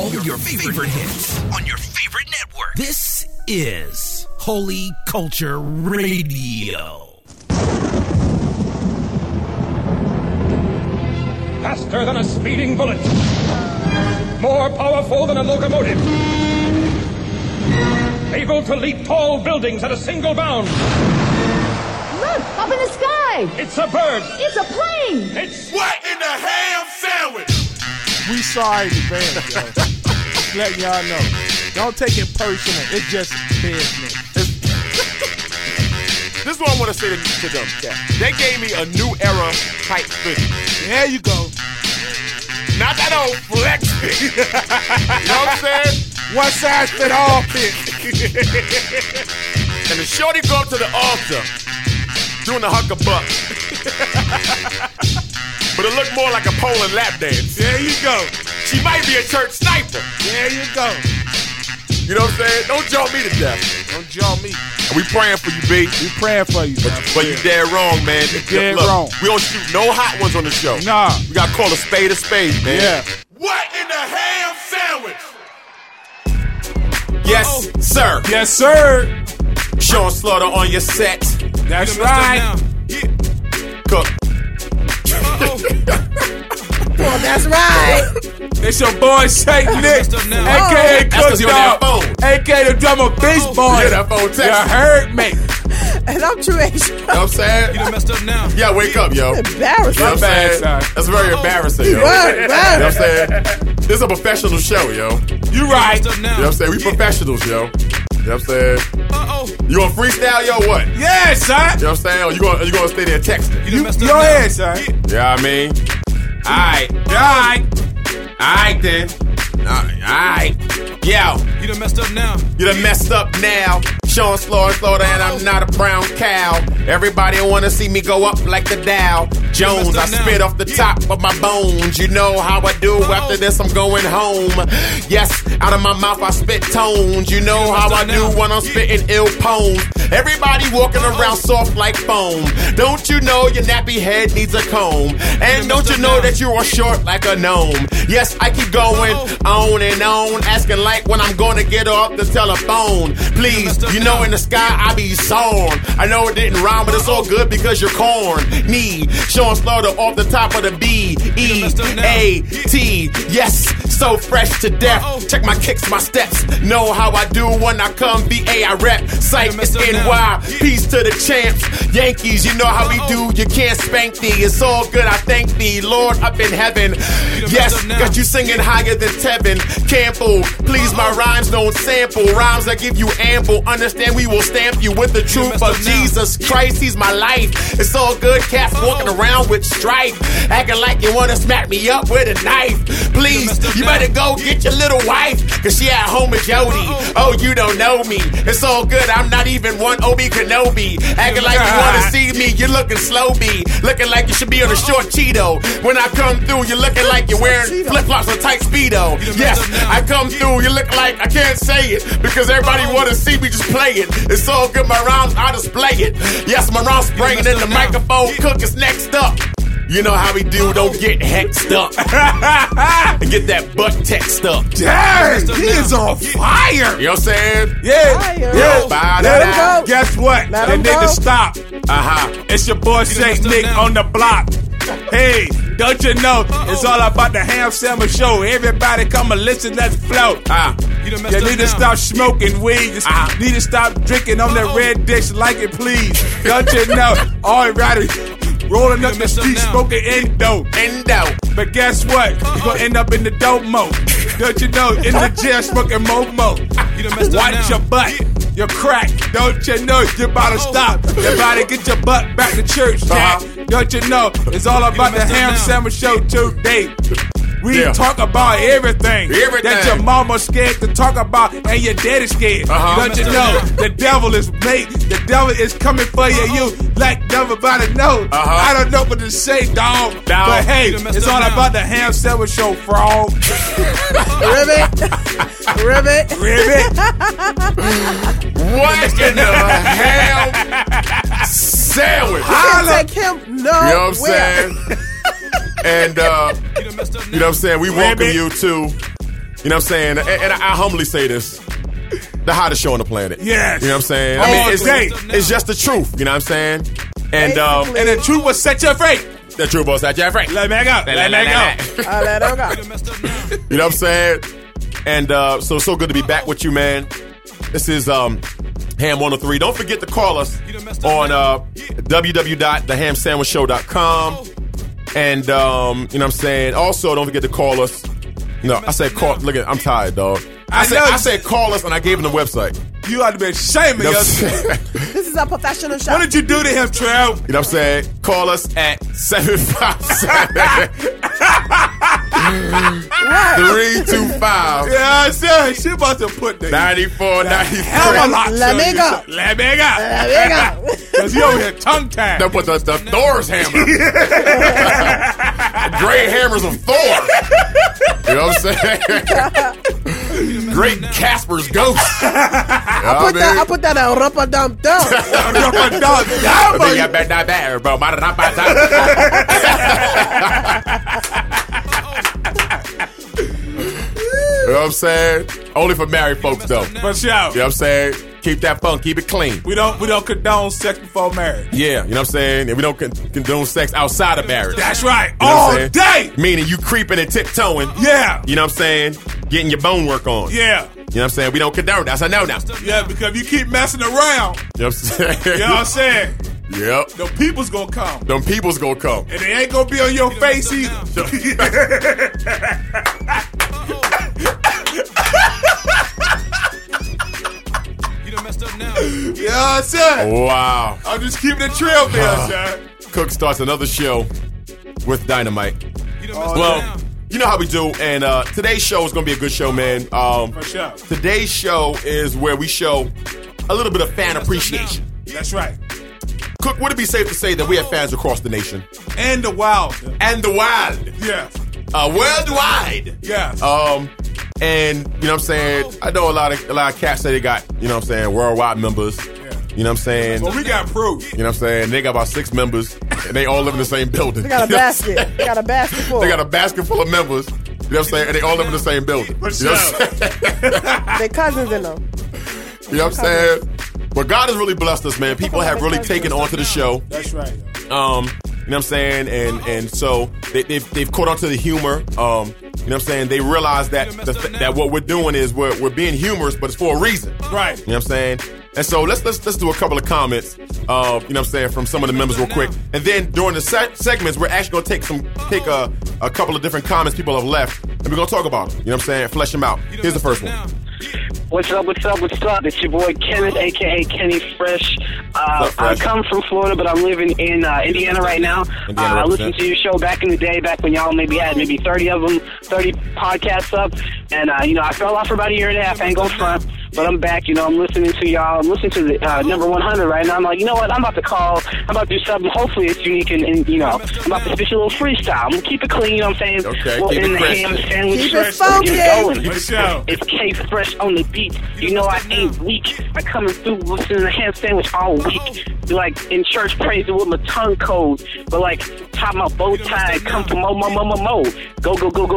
all your favorite hits on your favorite network. This is Holy Culture Radio. Faster than a speeding bullet. More powerful than a locomotive. Able to leap tall buildings at a single bound. Look, up in the sky. It's a bird. It's a plane. It's what in the ham sandwich? We sorry in advance, yo. Just letting y'all know. Don't take it personal. It's just business. This is what I want to say to them, Cat. They gave me a new era type business. There you go. Not that old flex fit. You know what I'm saying? One size fit all fit. And the shorty go up to the altar doing the huckabuck. But it looked more like a pole and lap dance. There you go. She might be a church sniper. There you go. You know what I'm saying? Don't jaw me to death. Don't jaw me. And we praying for you, B. We praying for you. But you dead wrong, man. Dead Look, wrong. We don't shoot no hot ones on the show. Nah. We got to call a spade, man. Yeah. What in the ham sandwich? Yes, sir. Yes, sir. Sean Slaughter on your set. That's right. Cook. Well, that's right. It's your boy Saint Nick, a.k.a. Cook Dog, a.k.a. the drummer Beast Boy. Yeah, that phone text. You heard me. And I'm True H. You know what I'm saying? You done messed up now. Yeah, wake up, yo. Embarrassing. You know what I'm saying? That's very embarrassing, yo. Right. You know what I'm saying? This is a professional show, yo. You right. You know what I'm saying? We professionals, yo. You know what I'm saying? You gonna freestyle, yo, what? Yeah, son. You know what I'm saying? Or you gonna stay there texting? You go ahead, son. Yeah, I mean. Alright then. Alright. Yo. You done messed up now. You done messed up now. Sean Slaughter, and I'm not a brown cow. Everybody wanna see me go up like the Dow Jones. I spit off the top of my bones. You know how I do. After this, I'm going home. Yes, out of my mouth I spit tones. You know how I do when I'm spitting ill poems. Everybody walking around soft like foam. Don't you know your nappy head needs a comb? And don't you know that you are short like a gnome? Yes, I keep going on and on, asking like when I'm gonna get off the telephone. Please, you know in the sky I be soaring. I know it didn't rhyme, but it's all good because you're corn. Sean Slaughter off the top of the B-E-A-T. Yes, so fresh to death. Check my kicks, my steps. Know how I do when I come VA, I rep. Cypress NY, peace to the champs. Yankees, you know how we do. You can't spank thee. It's all good, I thank thee. Lord up in heaven. Yes, got you singing higher than Tevin Campbell. Please, my rhymes don't sample. Rhymes that give you ample. Understand we will stamp you with the truth of Jesus Christ. He's my life. It's all good, cats walking around with strife. Acting like you wanna smack me up with a knife. Please, you better go get your little wife, cause she at home with Jody. Oh, you don't know me. It's all good, I'm not even one Obi Kenobi. Acting like you wanna see me, you're looking slow B. Looking like you should be on a short Cheeto. When I come through, you're looking like you're wearing flip-flops or tight Speedo. Yes, I come through, you look like I can't say it, because everybody wanna see me just play it. It's all good, my rhymes, I display it. Yes, my rhymes bringing in the microphone, Cook is next up. You know how we do, don't get hexed up. And get that butt text up. Dang, he is on fire. You know what I'm saying? Yeah. Let him go. Guess what? Let They him need go. to stop. It's your boy Saint Nick on the block. Hey, don't you know it's all about the Ham Sandwich Show? Everybody come and listen, let's float. You need to stop smoking weed. You need to stop drinking on that red dish like it please. Don't you know? All right, rolling up the street smoking endo. But guess what? You're gonna end up in the dope mode. Don't you know? In the jail smoking momo. Watch your butt. Your crack. Don't you know? You're about to stop. You're about to get your butt back to church, Jack. Don't you know? It's all about the Ham Sandwich Show today. We talk about everything that your mama's scared to talk about and your daddy's scared. Don't you know? The devil is coming for you. You like everybody know. I don't know what to say, dog. But hey, it's all about the Ham Sandwich Show, frog. Ribbit. What in the ham sandwich? You can't take him nowhere. You know what I'm saying? And, you know what I'm saying? We welcome you to You know what I'm saying? And I humbly say this. The hottest show on the planet. Yes. You know what I'm saying? It's just the truth. You know what I'm saying? And the truth will set you free. The truth will set you free. Let me go. Let me go. Let her go. You know what I'm saying? And so good to be back with you, man. This is Ham 103. Don't forget to call us on www.thehamsandwichshow.com. And you know what I'm saying? Also, don't forget to call us. No, I said call. Look at, I'm tired, dog. I said call us, and I gave him the website. You ought to be ashamed of yourself. This is a professional show. What did you do to him, Trev? You know what I'm saying? Call us at 757-325. Yeah, I said she about to put the 94, 93. Let me go. Let me go. Because you over here tongue-tied. Don't put the Thor's hammer. Great hammers of Thor. You know what I'm saying? Great Casper's ghost. I put that on Rub-a-dum-dum. You know what I'm saying? Only for married folks, though. For sure. You know what I'm saying? Keep that fun. Keep it clean. We don't condone sex before marriage. Yeah, you know what I'm saying? And we don't condone sex outside of marriage. That's right. You know all day. Meaning you creeping and tiptoeing. Yeah. You know what I'm saying? Getting your bone work on. Yeah. You know what I'm saying? We don't condone. That's a no now. Yeah, because you keep messing around. You know what I'm saying? You know what I'm saying? Yep. Them people's gonna come. Them people's gonna come. And they ain't gonna be on your face either. You know what I'm saying? Wow. I'm just keeping the trail there, son. Cook starts another show with Dynamite. You know how we do, and today's show is going to be a good show, man. For sure. Today's show is where we show a little bit of fan appreciation. That's right. Cook, would it be safe to say that we have fans across the nation? And the wild. And the wild. Yes. Worldwide. Yes. And, you know what I'm saying, I know a lot of cats say they got, you know what I'm saying, worldwide members. Yeah. You know what I'm saying? Well, we got proof. You know what I'm saying? They got about 6 members, and they all live in the same building. They got a basket. They got a basket full. They got a basket full of members. You know what I'm saying? And they all live in the same building. For sure. You know what I'm saying? They cousins in them. You know what I'm saying? But God has really blessed us, man. People have really taken on to the show. That's right. You know what I'm saying? And so they've caught on to the humor. You know what I'm saying? They realize that that what we're doing is we're being humorous, but it's for a reason. Right. You know what I'm saying? And so let's do a couple of comments, you know what I'm saying, from some of the members real quick. And then during the segments, we're actually going to take a couple of different comments people have left, and we're going to talk about them. You know what I'm saying? Flesh them out. Here's the first one. What's up? It's your boy Kenneth, a.k.a. Kenny Fresh. I come from Florida, but I'm living in Indiana right now. I listened to your show back in the day, back when y'all had 30 of them, 30 podcasts up. And, I fell off for about a year and a half. I ain't going front. But I'm back, I'm listening to y'all. I'm listening to the number 100 right now. I'm like, you know what? I'm about to call. I'm about to do something. Hopefully it's unique and I'm about to fish a little freestyle. I'm going to keep it clean, you know what I'm saying? Okay, well, keep in it the fresh. ham sandwich. Keep it Fresh, funky. get it going. For sure. It's K Fresh on the beat. You know I ain't weak. I coming through listening to the ham sandwich all week. Like in church praising with my tongue cold. But like top my bow tie, come from mo. Go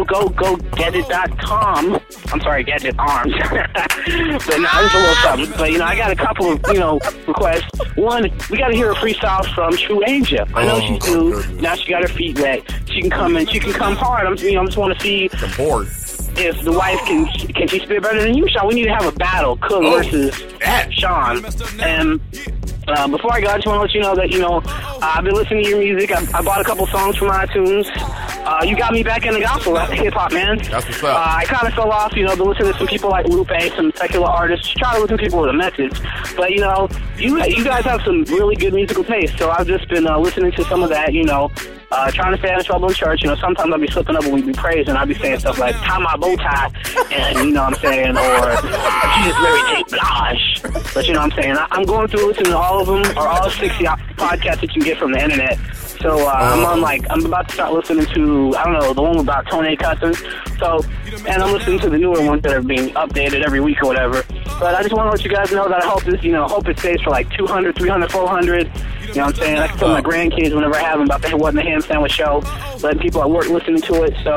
gadget.com. I'm sorry, Gadget Arms. But now there's a little something. But I got a couple of requests. One, we got to hear a freestyle from True Asia. I know she's new. Now she got her feet wet. She can come in. She can come hard. I just want to see. I'm bored. If the wife can she spit better than you, Sean? We need to have a battle, Cook versus Sean. And before I go, I just want to let you know that I've been listening to your music. I bought a couple songs from iTunes. You got me back in the gospel hip hop, man. That's what's up. I kind of fell off, to listen to some people like Lupe, some secular artists, try to listen to people with a message. But you guys have some really good musical taste. So I've just been listening to some of that, trying to stay out of trouble in church. Sometimes I'll be slipping up when we be praising. I'll be saying stuff like, tie my bow tie, and you know what I'm saying, or Jesus Mary J. Blige. But you know what I'm saying? I'm going through listening to all of them, or all 60 podcasts that you can get from the internet. So I'm about to start listening to, the one about Tony Cousins. And I'm listening to the newer ones that are being updated every week or whatever. But I just want to let you guys know that I hope this, hope it stays for like 200, 300, 400. You know what I'm saying? I can tell my grandkids whenever I have them about the What in the Ham Sandwich show, letting people at work listening to it. So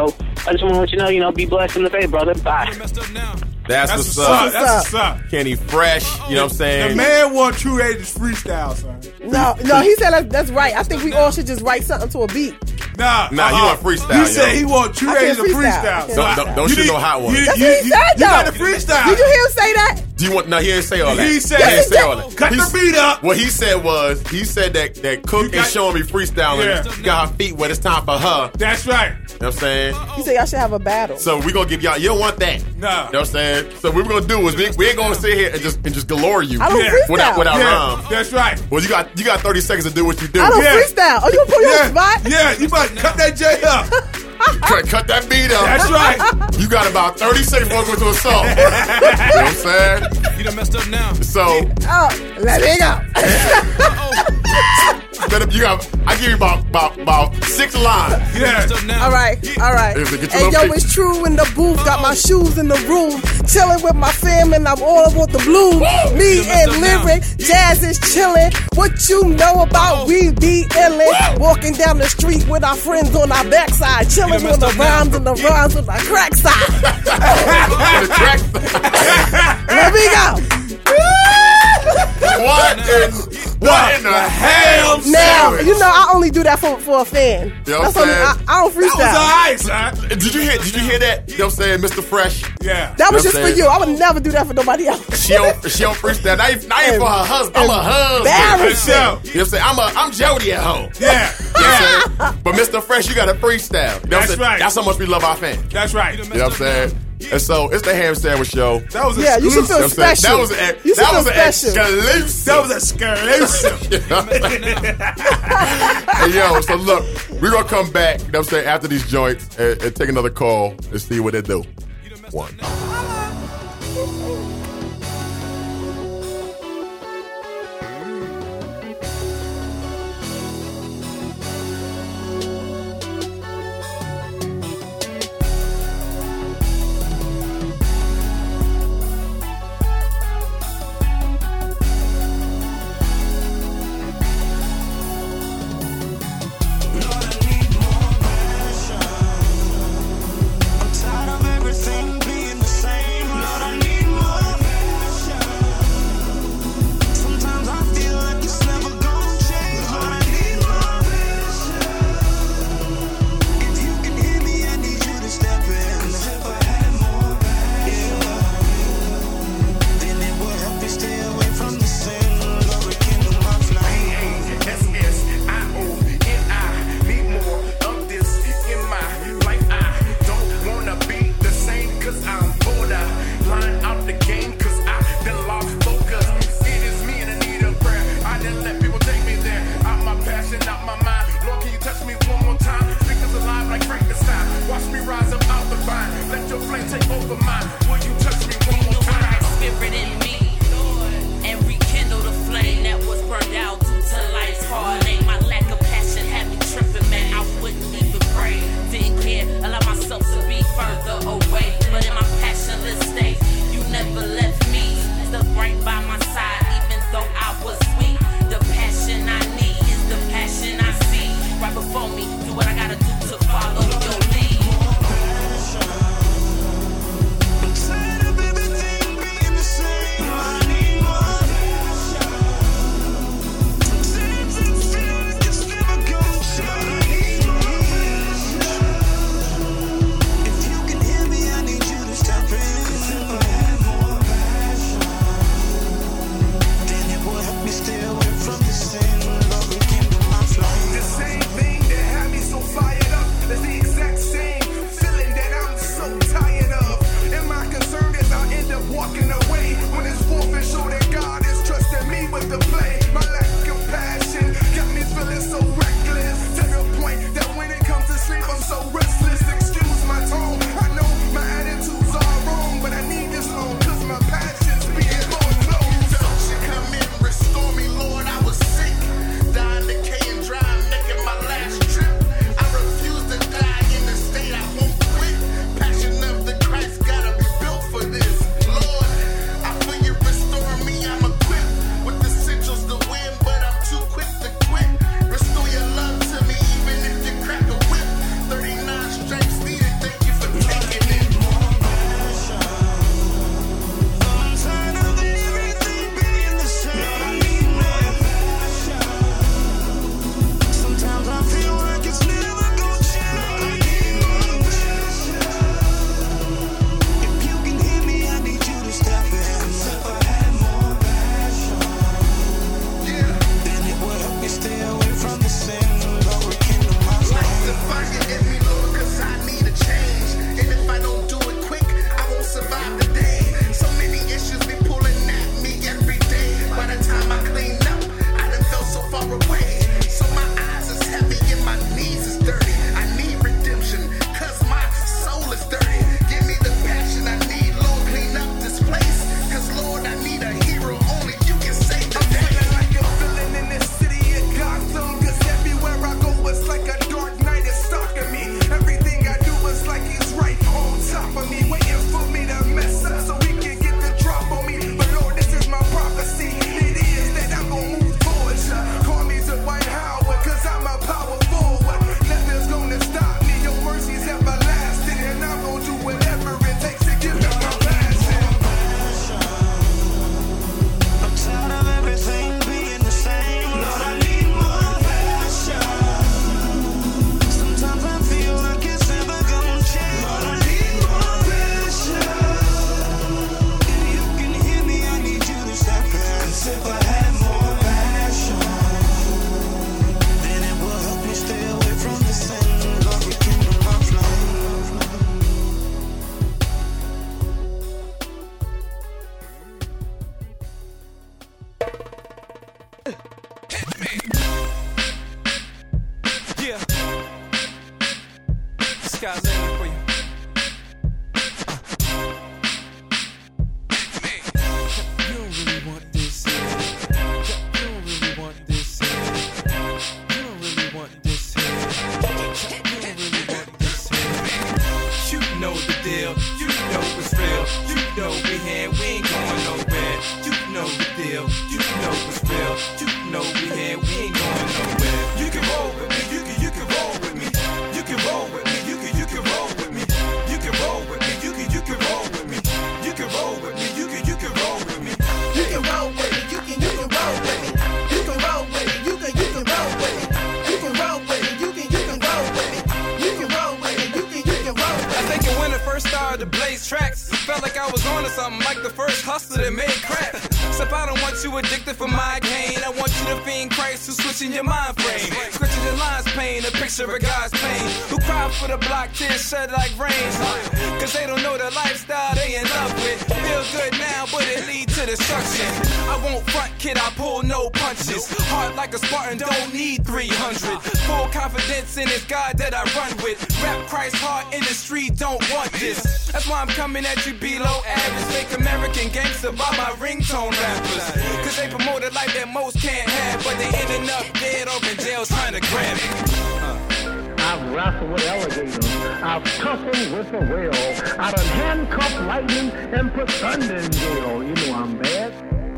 I just want to let you know, be blessed in the faith, brother. Bye. That's what's up. That's what's up. Kenny Fresh, you know what I'm saying? The man want True Raiders freestyle, son. No, he said that's right. I think we all should just write something to a beat. Nah, he want freestyle. He said he want True Raiders to freestyle. Don't shoot no hot one. That's what he said, You got to freestyle. Did you hear him say that? Do you want? No, he didn't say all that. He said, all that. Cut the beat up. What he said that Cook is showing me freestyling. She got her feet wet. It's time for her. That's right. You know what I'm saying? He said y'all should have a battle. So we're going to give y'all, you don't want that. No. You know what I'm saying? So what we're going to do is we ain't going to sit here and just galore you. I don't freestyle. Without rhymes. That's right. Well, you got 30 seconds to do what you do. I don't freestyle. Oh, you gonna put me on the spot? Yeah, you might cut that J up. Cut that beat up. That's right. You got about 30 seconds before we go to a song. You know what I'm saying? You done messed up now. So. Oh, let me go. I give you about 6 lines. Yeah. All right. Hey, yo, it's true in the booth. Got my shoes in the room. Chilling with my fam and I'm all about the blues. Me and Lyric, Jazz is chilling. What you know about we be illin'? Walking down the street with our friends on our backside. Chilling with the rhymes and the rhymes with our crack side. Let me go. What in the hell? Now, you know, I only do that for a fan. You know what I'm saying? I don't freestyle. That was all right, son. Did you hear that? You know what I'm saying, Mr. Fresh? Yeah. That was You know just what for I'm you. I would never do that for nobody else. She don't freestyle. Not even for her husband. I'm a husband. Embarrassing. You know what I'm saying? I'm Jody at home. Yeah. You know what I'm saying? But Mr. Fresh, you got to freestyle. You know what I'm That's saying? right. That's how much we love our fans. That's right. You know what I'm saying? And so it's the Ham Sandwich Show. That was Yeah, you should feel exclusive. special. That You should feel was special. That was exclusive. Hey, yo, so look, we're going to come back, you know what I'm saying, after these joints and take another call and see what they do. One. I'm tired of everything being the same. Lord, I need more. know it's real. You know we here, we ain't going nowhere. You know the deal. You know it's real. You know we here, we ain't going nowhere. You can roll with me. You can roll with me. You can roll with me. You can roll with me. You can roll with me. You can roll with me. You can roll with me. You can roll with me. You can roll with me. You can roll with me. You can roll with me. You can roll with me. You can roll with me. You can roll with me. You can roll with me. You can roll with me. I think when it first started to blaze tracks, felt like I was on to something, like the first hustler that made crack. Except I don't want you addicted for my gain. I want you to fiend Christ who's switching your mind frame. Switching your lines pain, a picture of God's pain. Who cry for the block, tears shed like rain. Cause they don't know the lifestyle they in love with. Feel good now, but it lead to destruction. I won't front, kid, I pull no punches. Heart like a Spartan, don't need 300. Full confidence in it's God that I run with. Rap Christ heart in the street, don't want this. That's why I'm coming at you below average. Fake American gangster by my ringtone rappers. Cause they promote a life that most can't have, but they ending up dead or in jail trying to grab it. I've wrestled with alligators. I've tussled with a whale. I done handcuffed lightning and put thunder in jail. You know I'm bad.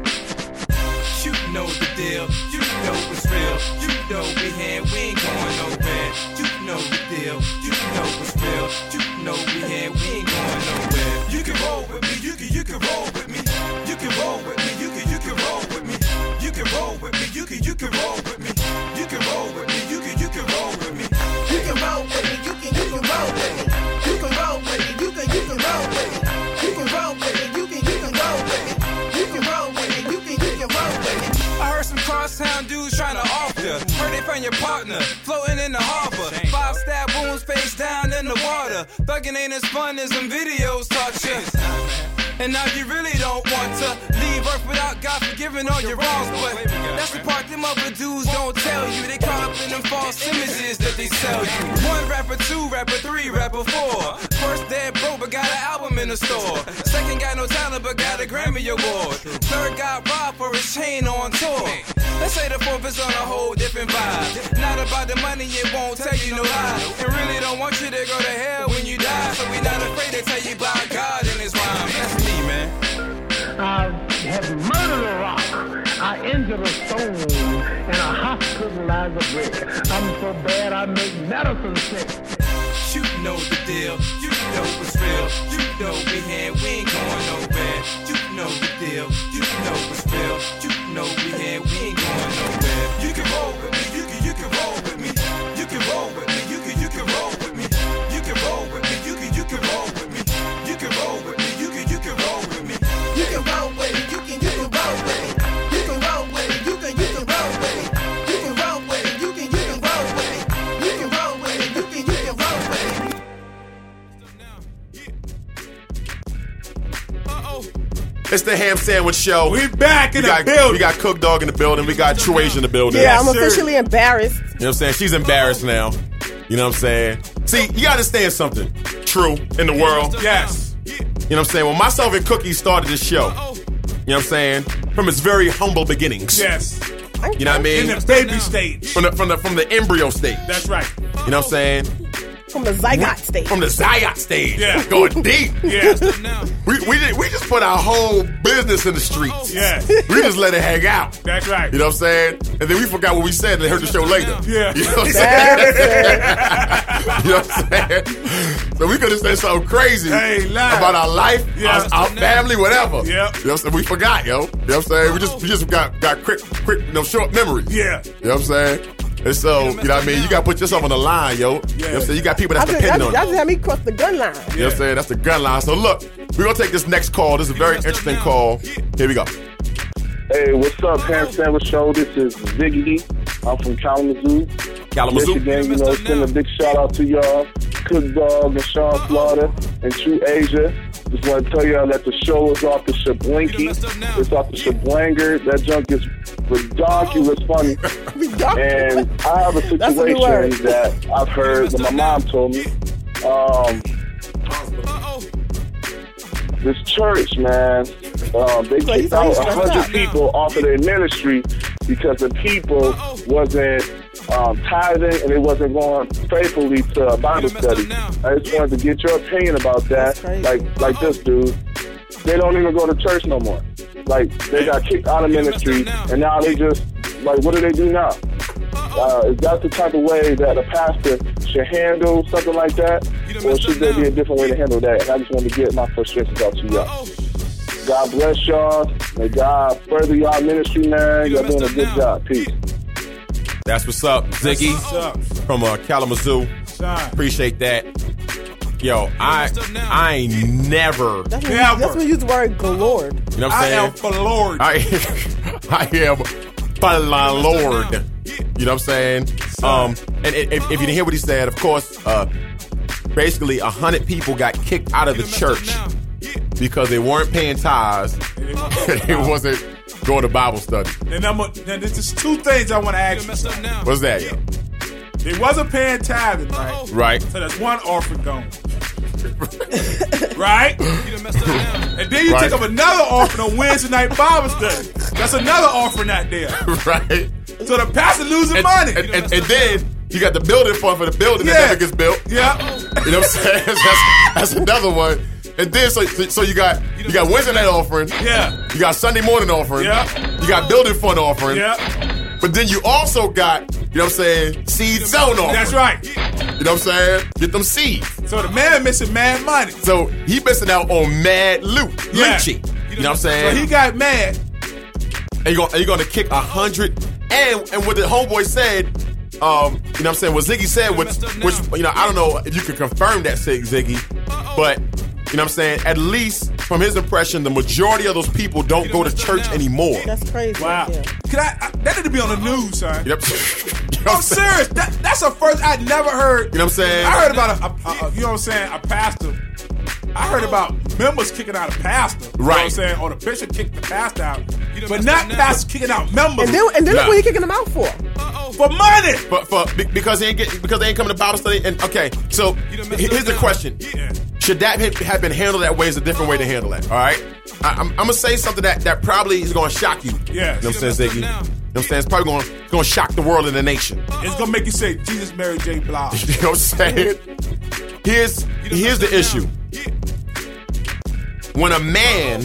You know the deal. You know it's real. You know we here, we ain't going nowhere. You know the deal. You know it's real. You know we here, we ain't going nowhere. You can roll with me. You can roll with me. You can roll with me. You can roll with me. You can roll with me. You can roll with me. You can roll with me. You can roll with me. You can roll with me. You can roll with me. You can roll with me. You can roll with me. You can roll with me. You can roll with me. You can roll with me. You can roll with me. I heard some crosstown dudes trying to off ya. Heard they found your partner floating in the harbor. 5 stab wounds face down in the water. Thuggin' ain't as fun as them videos taught ya. And now you really don't want to leave Earth without God forgiving all your wrongs. But that's the part them other dudes don't tell you. They caught up in them false images that they sell you. 1 rapper, 2 rapper, 3 rapper, 4. First dead broke but got an album in the store. Second got no talent but got a Grammy award. Third got robbed for his chain on tour. Let's say the 4th is on a whole different vibe. Not about the money, it won't tell you no lie. And really don't want you to go to hell when you die. So we not afraid to tell you about God in his rhyme. That's me, man. I have murdered a rock. I injured a stone. And I hospitalized a brick. I'm so bad I make medicine sick. You know the deal. You know it's real. You know we here, we ain't going nowhere. You know the deal. You know it's real. You know we here, we ain't going nowhere. You can roll with me. You can roll with me. You can roll with me. You can roll with me. You can roll with me. You can roll with me. You can roll with me. You can roll with me. You can roll with me. You can roll with me. You can roll with me. You can roll with me. You can roll with me. You can roll with me. You can roll with me. You can roll with me. It's the Ham Sandwich Show. We back in the building. We got Cook Dog in the building. We got True Asia in the building. Yeah, I'm officially embarrassed. You know what I'm saying? She's embarrassed now. You know what I'm saying? See, you gotta understand something. True in the world. Yes. You know what I'm saying? When myself and Cookie started this show, you know what I'm saying? From its very humble beginnings. Yes. You know what I mean? In the baby stage. From the embryo stage. That's right. You know what I'm saying? From the zygote stage. From the zygote stage. Yeah. Going deep. Yeah. We just put our whole business in the streets. Yeah. We just let it hang out. That's right. You know what I'm saying? And then we forgot what we said and they heard the show later. Yeah. You know what I'm saying? You know what I'm saying? So we could have said something crazy about our life, our family, whatever. Yep. You know what I'm saying? We forgot, yo. You know what I'm saying? We just got quick, short memories. Yeah. You know what I'm saying? And so, you know what I mean? You got to put yourself on the line, yo. You know what I'm saying? You got people that's depending on you. Y'all just had me cross the gun line. You know what I'm saying? That's the gun line. So look, we're going to take this next call. This is a very interesting call. Here we go. Hey, what's up, Ham Sandwich Show? This is Ziggy. I'm from Kalamazoo. Michigan. You know, send a big shout out to y'all. Cook Dog and Sean Slaughter and True Asia. Just want to tell y'all that the show is off the Shablinky. It's off the Shablanger. That junk is ridiculous funny. And I have a situation that I've heard that my mom told me. This church, man, they kicked out 100 people off of their ministry because the people wasn't tithing and they wasn't going faithfully to a Bible study. I just wanted to get your opinion about that. Like this dude, they don't even go to church no more. Like, they got kicked out of ministry, and now they just, like, what do they do now? Is that the type of way that a pastor should handle something like that? Or should there be a different way to handle that? And I just wanted to get my frustrations out to y'all. God bless y'all. May God further y'all ministry, man. Y'all doing a good job. Peace. That's what's up, Ziggy from Kalamazoo. Appreciate that. Yo, I ain't never. That's when you use the word galore. You know what I'm saying? I am for Lord. I am for Lord. You know what I'm saying? And if you didn't hear what he said, of course, basically 100 people got kicked out of the church because they weren't paying tithes and they wasn't going to Bible study. And there's just two things I want to ask you. What's that, yo? They wasn't paying tithing, right? Right. So that's one offering gone. Right? And then you take up another offering on Wednesday night Bible study. That's another offering out there. Right. So the pastor losing money. And then you got the building fund for the building that never gets built. Yeah. You know what I'm saying? That's another one. And then so you got Wednesday night offering. Yeah. You got Sunday morning offering. Yeah. You got building fund offering. Yeah. But then you also got, you know what I'm saying, seed sown offering. That's right. You know what I'm saying? Get them seeds. So the man missing mad money. So he missing out on mad loot. Yeah. Lynchy. You know what I'm saying? So he got mad. And you're gonna kick 100. And what the homeboy said, you know what I'm saying, what Ziggy said, which you know, I don't know if you can confirm that, Ziggy, but you know what I'm saying, at least from his impression, the majority of those people don't go to church anymore. That's crazy. Wow. Yeah. That need to be on the news, son. Yep. I'm serious. That's a first I never heard. You know what I'm saying? I heard about a you know what I'm saying, a pastor. I heard about members kicking out a pastor. You know what I'm saying? Or the bishop kicked the pastor out. But not pastors kicking out members. And then what are you kicking them out for? For money. Because they ain't coming to Bible study. And okay, so here's the question. Should that have been handled that way? Is a different way to handle that. All right? I'm going to say something that probably is going to shock you. Yeah. You know what I'm saying, Ziggy? You know what I'm saying? It's probably going to shock the world and the nation. It's going to make you say, Jesus married J. Blige. You know what I'm saying? Here's the issue. When a man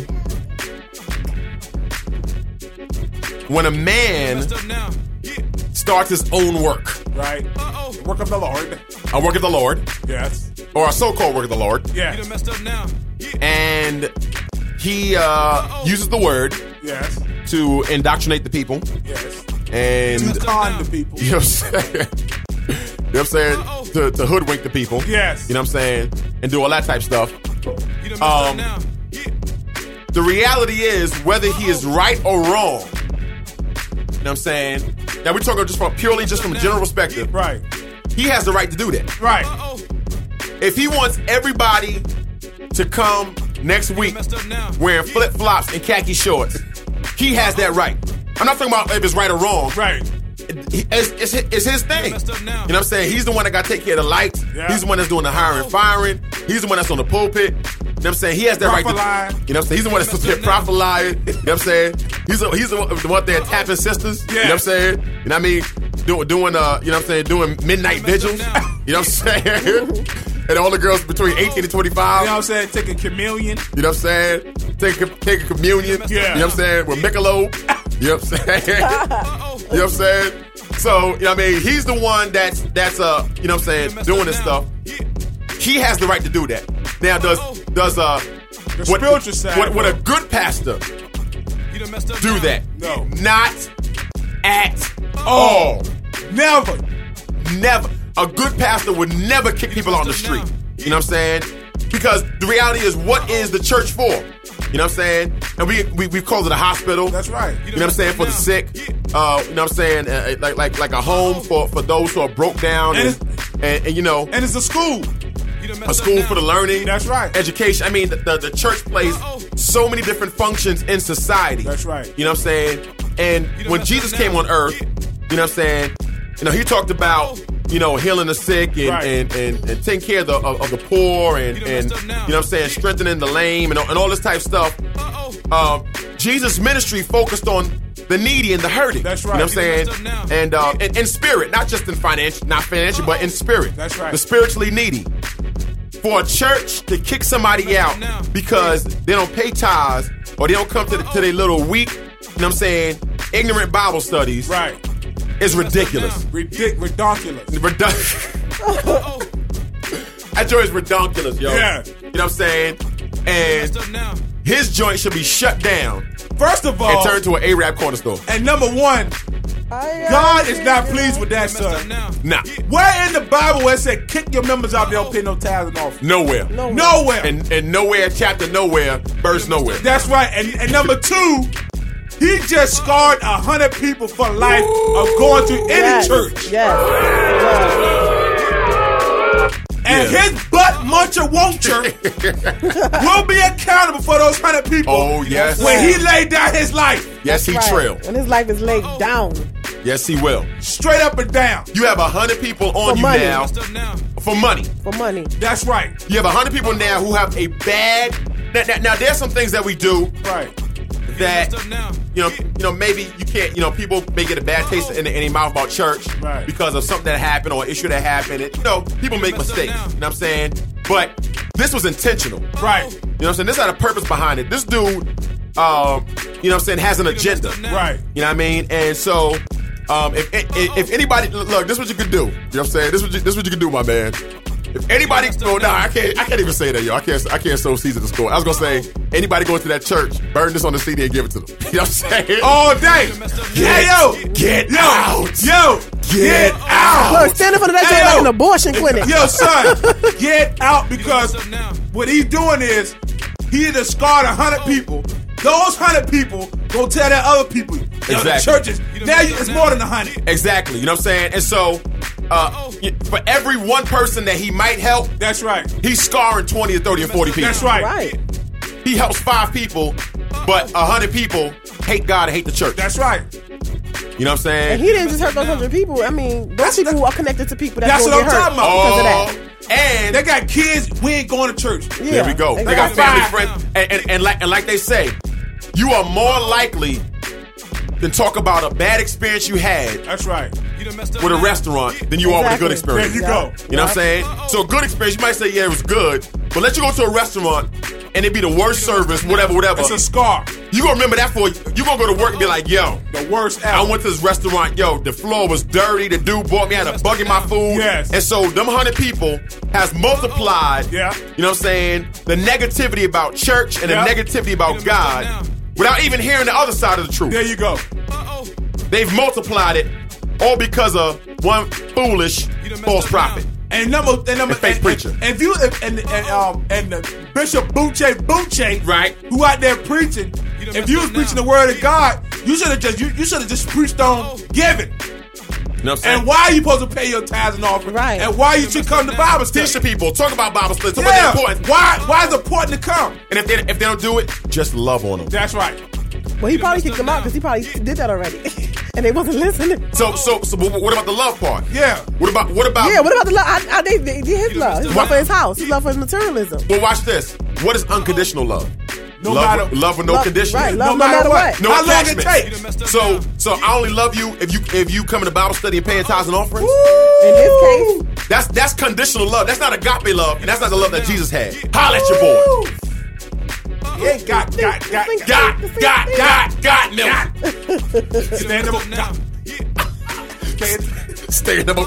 starts his own work. Right. Work of the Lord. A work of the Lord. Yes. Or a so-called work of the Lord. Yeah. And he uses the word. Yes. To indoctrinate the people. Yes. And to con the people. You know what I'm saying? You know what I'm saying? To hoodwink the people. Yes. You know what I'm saying? And do all that type of stuff. The reality is, whether he is right or wrong, you know what I'm saying? Now we're talking just from a general perspective. Right. He has the right to do that. Right. If he wants everybody to come next week wearing flip-flops and khaki shorts, he has that right. I'm not talking about if it's right or wrong. Right. It's his thing. You know what I'm saying? He's the one that got to take care of the lights. Yeah. He's the one that's doing the hiring and firing. He's the one that's on the pulpit. You know what I'm saying? He has that right to. You know what I'm saying? He's the one that's supposed to be prophet lying. You know what I'm saying? He's the one there tapping sisters. Yeah. You know what I'm saying? You know what I mean? Doing you know what I'm saying? Doing midnight vigils. You know what I'm saying? And all the girls between 18 and 25. You know what I'm saying? Taking communion. You know what I'm saying? Taking communion. Yeah. You know what I'm saying? With Michelob. You know what I'm saying? You know what I'm saying? So, you know what I mean? He's the one that's you know what I'm saying, doing this stuff. He has the right to do that. Now, does what a good pastor do that? No. Not at all. Never. A good pastor would never kick people on the street. You know what I'm saying? Because the reality is, what is the church for? You know what I'm saying? And we called it a hospital. That's right. You know what I'm saying? For the sick. You know what I'm saying? Like a home for those who are broke down. And you know. And it's a school. A school for the learning. That's right. Education. I mean, the church plays so many different functions in society. That's right. You know what I'm saying? And when Jesus came on earth, you know what I'm saying? You know, he talked about, you know, healing the sick and taking care of the poor and you know what I'm saying, strengthening the lame and all this type of stuff. Jesus' ministry focused on the needy and the hurting. That's right. You know what I'm saying? And in spirit, not just in financial, not financial, but in spirit. That's right. The spiritually needy. For a church to kick somebody out because they don't pay tithes or they don't come to their little weak, you know what I'm saying, ignorant Bible studies. Right. Is ridiculous. Redonkulous. That joint is redonkulous, yo. Yeah. You know what I'm saying? And his joint should be shut down. First of all, and turned to an Arab corner store. And number one, God is not pleased with that, son. Nah. Where in the Bible where it said kick your members out, they don't pay no tithes and offerings? Nowhere. And nowhere, chapter nowhere, verse nowhere. That's right. And number two, he just scarred 100 people for life of going to any church. And his butt muncher won'tcher will be accountable for those 100 people. Oh, yes. When he laid down his life. Yes, he trailed. When his life is laid down. Yes, he will. Straight up and down. You have 100 people on you now. For money. For money. That's right. You have 100 people now who have a bad... Now there's some things that we do. Right. That, you know, maybe you can't, people may get a bad taste in their mouth about church because of something that happened or an issue that happened. And, people make mistakes. You know what I'm saying? But this was intentional. Right. You know what I'm saying? This had a purpose behind it. This dude, you know what I'm saying, has an agenda. Right. You know what I mean? And so, if anybody, look, this is what you could do. You know what I'm saying? This is what you can do, my man. If anybody, I can't even say that, yo. I can't sow seeds at the store. I was gonna say, anybody going to that church, burn this on the CD and give it to them. You know what I'm saying? All day. Get out. Get out. Look, stand in front of that joint like an abortion clinic. Yo, son, get out, because what he's doing is he either scarred 100 people. Those 100 people gonna tell that other people. Exactly. The churches. Now it's more than 100. Exactly. You know what I'm saying? And so, for every one person that he might help, that's right, he's scarring 20 or 30 or 40 people. That's right. He helps 5 people, but 100 people hate God and hate the church. That's right. You know what I'm saying? And he didn't just hurt those 100 people. I mean, those people who are connected to people that's what I'm talking about. Because of that. And they got kids. We ain't going to church. Yeah, there we go. They got family friends, and like they say, you are more likely than talk about a bad experience you had. That's right. With a restaurant than you are with a good experience. There you go. You know what I'm saying? So a good experience, you might say, yeah, it was good, but let you go to a restaurant and it be the worst service, whatever. It's a scar. You gonna remember that you gonna go to work and be like, yo, the worst ever. I went to this restaurant, yo, the floor was dirty, the dude bought me, I had a bug in my food. Yes. And so them 100 people has multiplied, you know what I'm saying, the negativity about church and the negativity about God without even hearing the other side of the truth. There you go. They've multiplied it all because of one foolish false prophet. And number fake preacher. And the Bishop Buche, right, who out there preaching. If you was preaching the word of God, you should have just preached on giving. You know what I'm saying? And why are you supposed to pay your tithes and offerings? Right. And why you should come to Bible study? Teach the people. Talk about Bible study. Talk about the importance. Why is it important to come? And if they don't do it, just love on them. That's right. Well, he probably kicked them out because he probably did that already. And they wasn't listening. So what about the love part? Yeah. What about Yeah, what about the love? They did his love. His love for his house. His love for his materialism. Well, watch this. What is unconditional love? Love with no condition. Right, love no matter what. No How attachment. long it takes. So I only love you if you come to Bible study and paying tithes and offerings. In this case, that's conditional love. That's not agape love, and that's not the love that Jesus had. Holla at your boy. Yeah, got milk. Stand up. Stand up.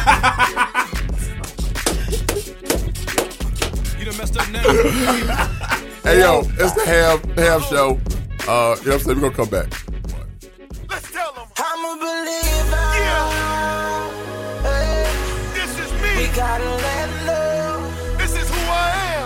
Hey yo, it's the Ham Show. You know what I'm saying? We're gonna come back. Let's tell them. I'm a believer. Yeah. Hey. This is me. We gotta let know. This is who I am.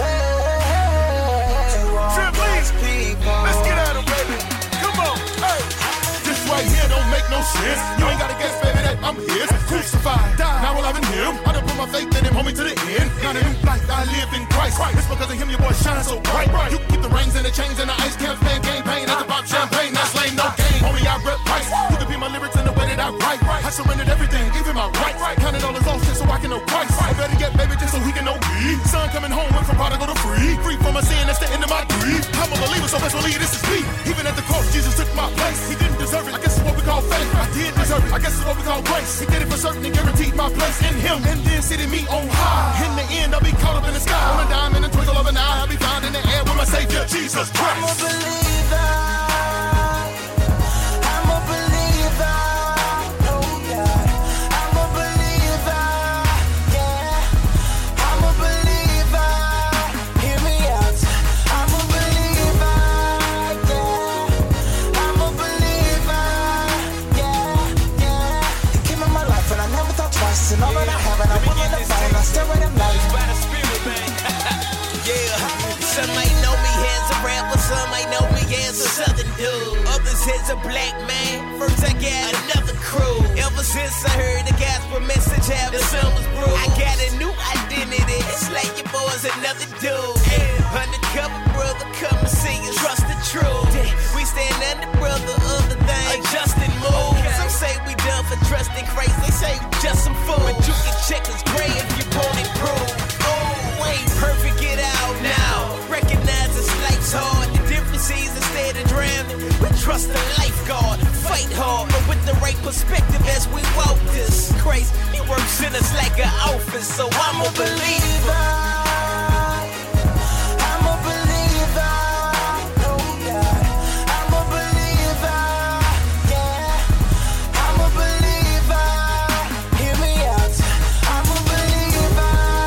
Hey. Let's get at him, baby. Come on. Hey. This right here don't make no sense. You ain't gotta guess, baby, that I'm his. Crucified, died. Now I love in him. I done put my faith in him, homie, to the end. Not a new life, I lived in Christ. It's because of him your boy shine so bright. You keep the rings and the chains and the ice caps, man, campaign. That's about champagne, that's lame, no game. Homie, I rep Christ. You can be my lyrics in the way that I write. I surrendered everything, even my rights. Counted all his own shit so I can know Christ. I better get baby just so he can know me. Son coming home, went from prodigal to free. Free from my sin, that's the end of my grief. I'm a believer, so best believe this is me. Even at the cross, Jesus took my place. He didn't I guess it's what we call grace. He did it for certain and guaranteed my place in him. And then seated me on high. In the end, I'll be caught up in the sky. On a dime in the twinkle of an eye, I'll be found in the air with my Savior, Jesus Christ. I'm a believer. I'm a believer. Oh God. I'm a believer. Yeah. I'm a believer. Hear me out. I'm a believer. Yeah. I'm a believer. Yeah. Yeah. He came in my life and I never thought twice. And all that I have and I'm willing to fight. And I stare at him like by the Spirit, man. Yeah. Some might know me as a rapper, some might know me as a southern dude. Others as a black man. First I got another crew. Ever since I heard the gospel message, how the sun was brewed, I got a new identity. It's like your boy's another dude. Undercover brother, come and see us. Trust the truth. We stand under brother, other thing. Adjusting moves. Some say we done for trusting Christ. They say we just some fools. But you can check us gray if you want it proved. Ain't perfect, get out now. Recognize this life's hard. The difference is instead of drowning, we trust the lifeguard. Fight hard, but with the right perspective as we walk this. Christ, he works in us like an office, so I'm a believer. I'm a believer. Oh God, I'm a believer. Yeah, I'm a believer. Hear me out. I'm a believer.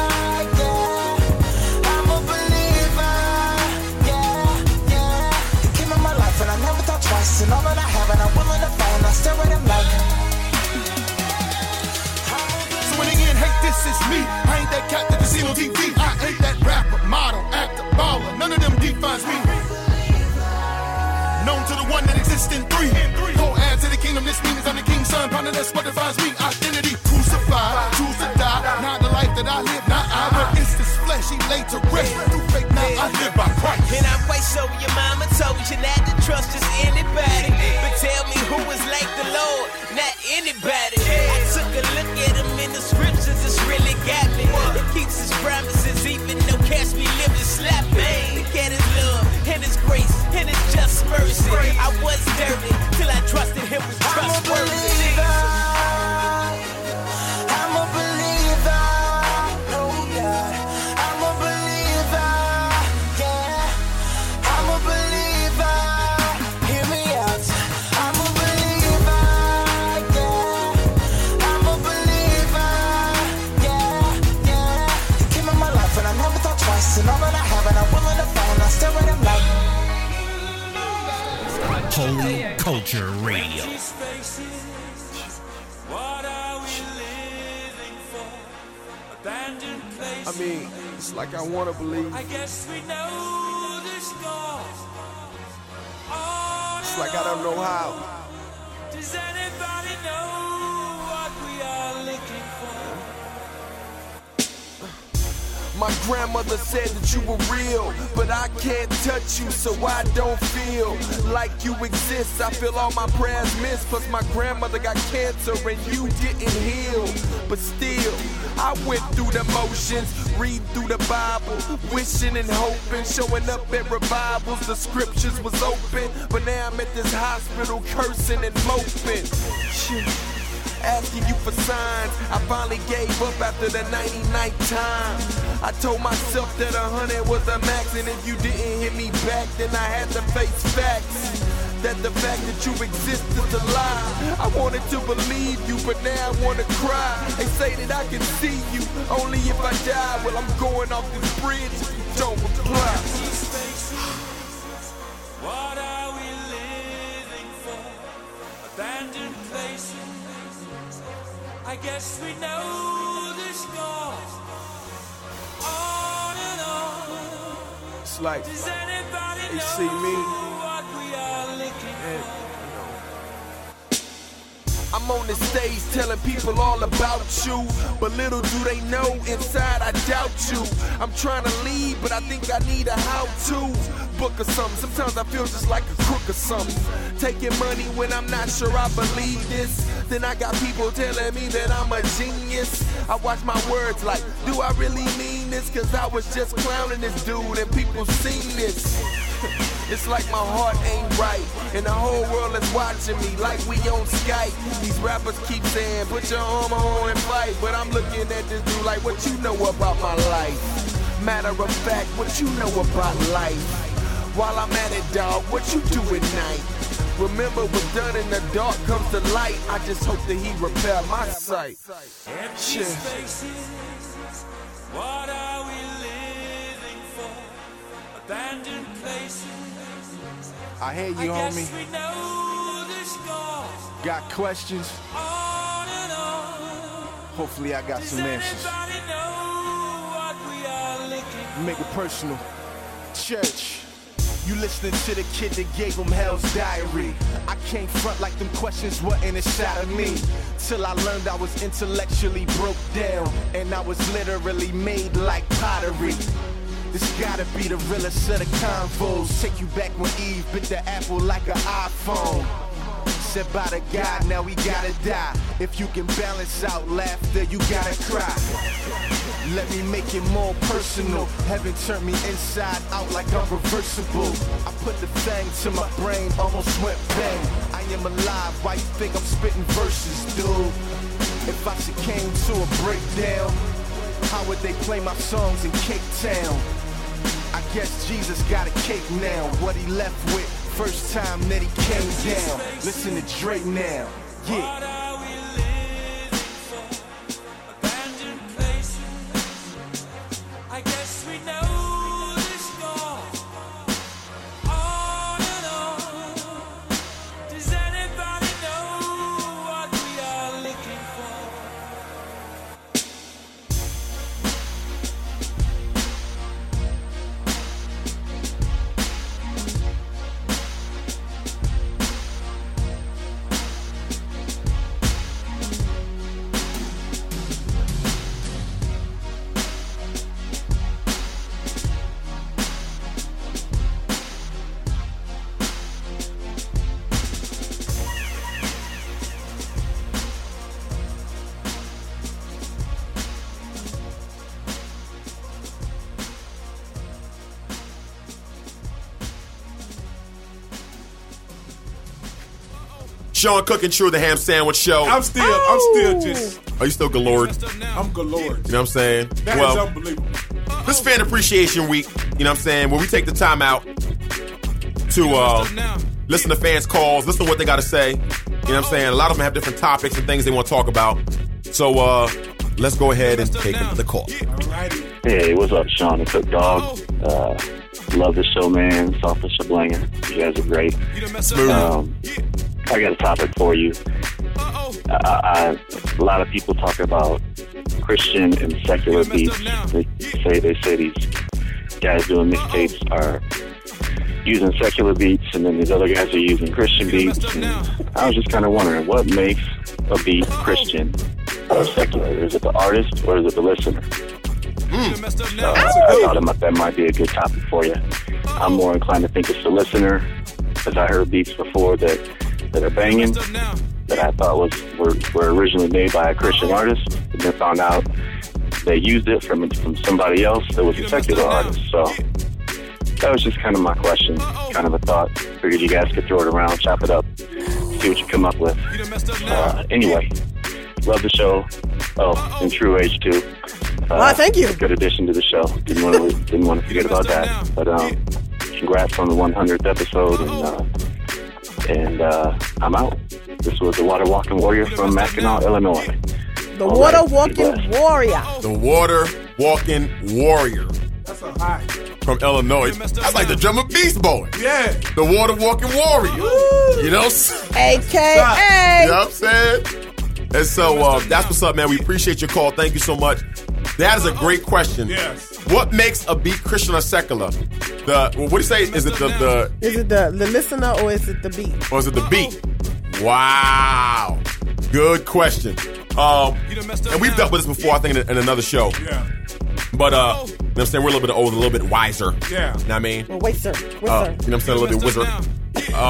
And all that I have and I'm willing to fight and I stare at him like. So in the end, hey, this is me. I ain't that cat that you see on TV. I ain't that rapper, model, actor, baller. None of them defines me. Known to the one that exists in three. Whole add to the kingdom, this means I'm the king's son. Partner, that's what defines me. Identity, crucified, choose to die. Not the life that I live, not I. But it's this flesh, he laid to rest. Through faith, now I live by Christ. And I'm quite sure your mama told you not to trust just anybody. But tell me who is like the Lord, not anybody. I took a look at him in the scriptures, it's really got me. He keeps his promises even though cash me living sloppy. Look at his love and his grace and his just mercy. I was dirty till I trusted him was trustworthy. I'm a believer. Oh God, I'm a believer. Yeah, I'm a believer. Hear me out. I'm a believer. Yeah, I'm a believer. Yeah, yeah. He came in my life and I never thought twice. And all that I have and I'm willing to fight and I stare at him like. Holy Culture Radio. I mean, it's like I wanna believe. I guess we know the scores. It's like I don't know how. Does anybody know what we are looking for? My grandmother said that you were real, but I can't touch you, so I don't feel like you exist. I feel all my prayers missed, plus my grandmother got cancer and you didn't heal. But still, I went through the motions, read through the Bible, wishing and hoping, showing up at revivals, the scriptures was open, but now I'm at this hospital cursing and moping. Asking you for signs, I finally gave up after the 99th time. I told myself that 100 was the max, and if you didn't hit me back, then I had to face facts. That the fact that you exist is a lie. I wanted to believe you, but now I wanna cry. They say that I can see you, only if I die. Well, I'm going off this bridge if you don't reply. What are we living for? Abandoned places. I guess we know the scores. On and on. It's like does anybody they know see me what we are looking and, for? I'm on the stage telling people all about you, but little do they know inside I doubt you. I'm trying to lead, but I think I need a how-to book or something. Sometimes I feel just like a crook or something. Taking money when I'm not sure I believe this. Then I got people telling me that I'm a genius. I watch my words like, do I really mean this? Cause I was just clowning this dude and people seen this. It's like my heart ain't right, and the whole world is watching me like we on Skype. These rappers keep saying, put your armor on and fight, but I'm looking at this dude like, what you know about my life? Matter of fact, what you know about life? While I'm at it, dog, what you do at night? Remember what's done in the dark comes to light. I just hope that he repair my sight. Empty spaces, what are we living for? Abandoned places. I hear you, I homie. guess we know the scores. Got questions? On and on. Hopefully I got some answers. Does anybody know what we are looking for? Make it personal. Church. You listening to the kid that gave him Hell's Diary. I can't front like them questions wasn't inside of me. Till I learned I was intellectually broke down, and I was literally made like pottery. This gotta be the realest of the convos. Take you back when Eve bit the apple like an iPhone. Said by the God, now we gotta die. If you can balance out laughter, you gotta cry. Let me make it more personal. Heaven turned me inside out like I'm reversible. I put the thing to my brain, almost went bang. I am alive, why you think I'm spitting verses, dude? If I came to a breakdown, how would they play my songs in Cape Town? I guess Jesus got a cake now. What he left with, first time that he came down. Listen to Drake now, yeah. I guess we know the score. On and on. Does anybody know what we are looking for? Sean Cook and True, the Ham Sandwich Show. I'm still just. Are you still galored? I'm galored. You know what I'm saying? That is unbelievable. This is Fan Appreciation Week. You know what I'm saying? Where we take the time out to listen to fans' calls, listen to what they got to say. You know what I'm saying? A lot of them have different topics and things they want to talk about. So let's go ahead and take the call. Hey, what's up, Sean and Cook Dog? Love the show, man. Software Shablinger. You guys are great. I got a topic for you. A lot of people talk about Christian and secular beats. They say these guys doing mixtapes are using secular beats, and then these other guys are using Christian beats. And I was just kind of wondering, what makes a beat Christian or secular? Is it the artist or is it the listener? I thought that might be a good topic for you. I'm more inclined to think it's the listener, because I heard beats before that are banging, that I thought were originally made by a Christian artist, and then found out they used it from somebody else that was a secular artist. So that was just kind of my question, kind of a thought. Figured you guys could throw it around, chop it up, see what you come up with. Anyway, love the show. Oh, and True Age too. Thank you. Good addition to the show. Didn't want to forget about that. But congrats on the 100th episode, and I'm out. This was the Water Walking Warrior from Mackinac, Illinois. The Water Walking Warrior. The Water Walking Warrior. That's a high. From Illinois. That's like the drummer Beast Boy. Yeah. The Water Walking Warrior. Woo. You know? AKA. You know what I'm saying? And so that's what's up, man. We appreciate your call. Thank you so much. That is a great question. Yes. What makes a beat Christian or secular? What do you say? Is it the Is it the listener or is it the beat? Or is it the beat? Wow. Good question. And we've dealt with this before, I think, in another show. Yeah. But, you know what I'm saying? We're a little bit older, a little bit wiser. Yeah. You know what I mean? Well, wait, sir. You know what I'm saying? A little bit wizard.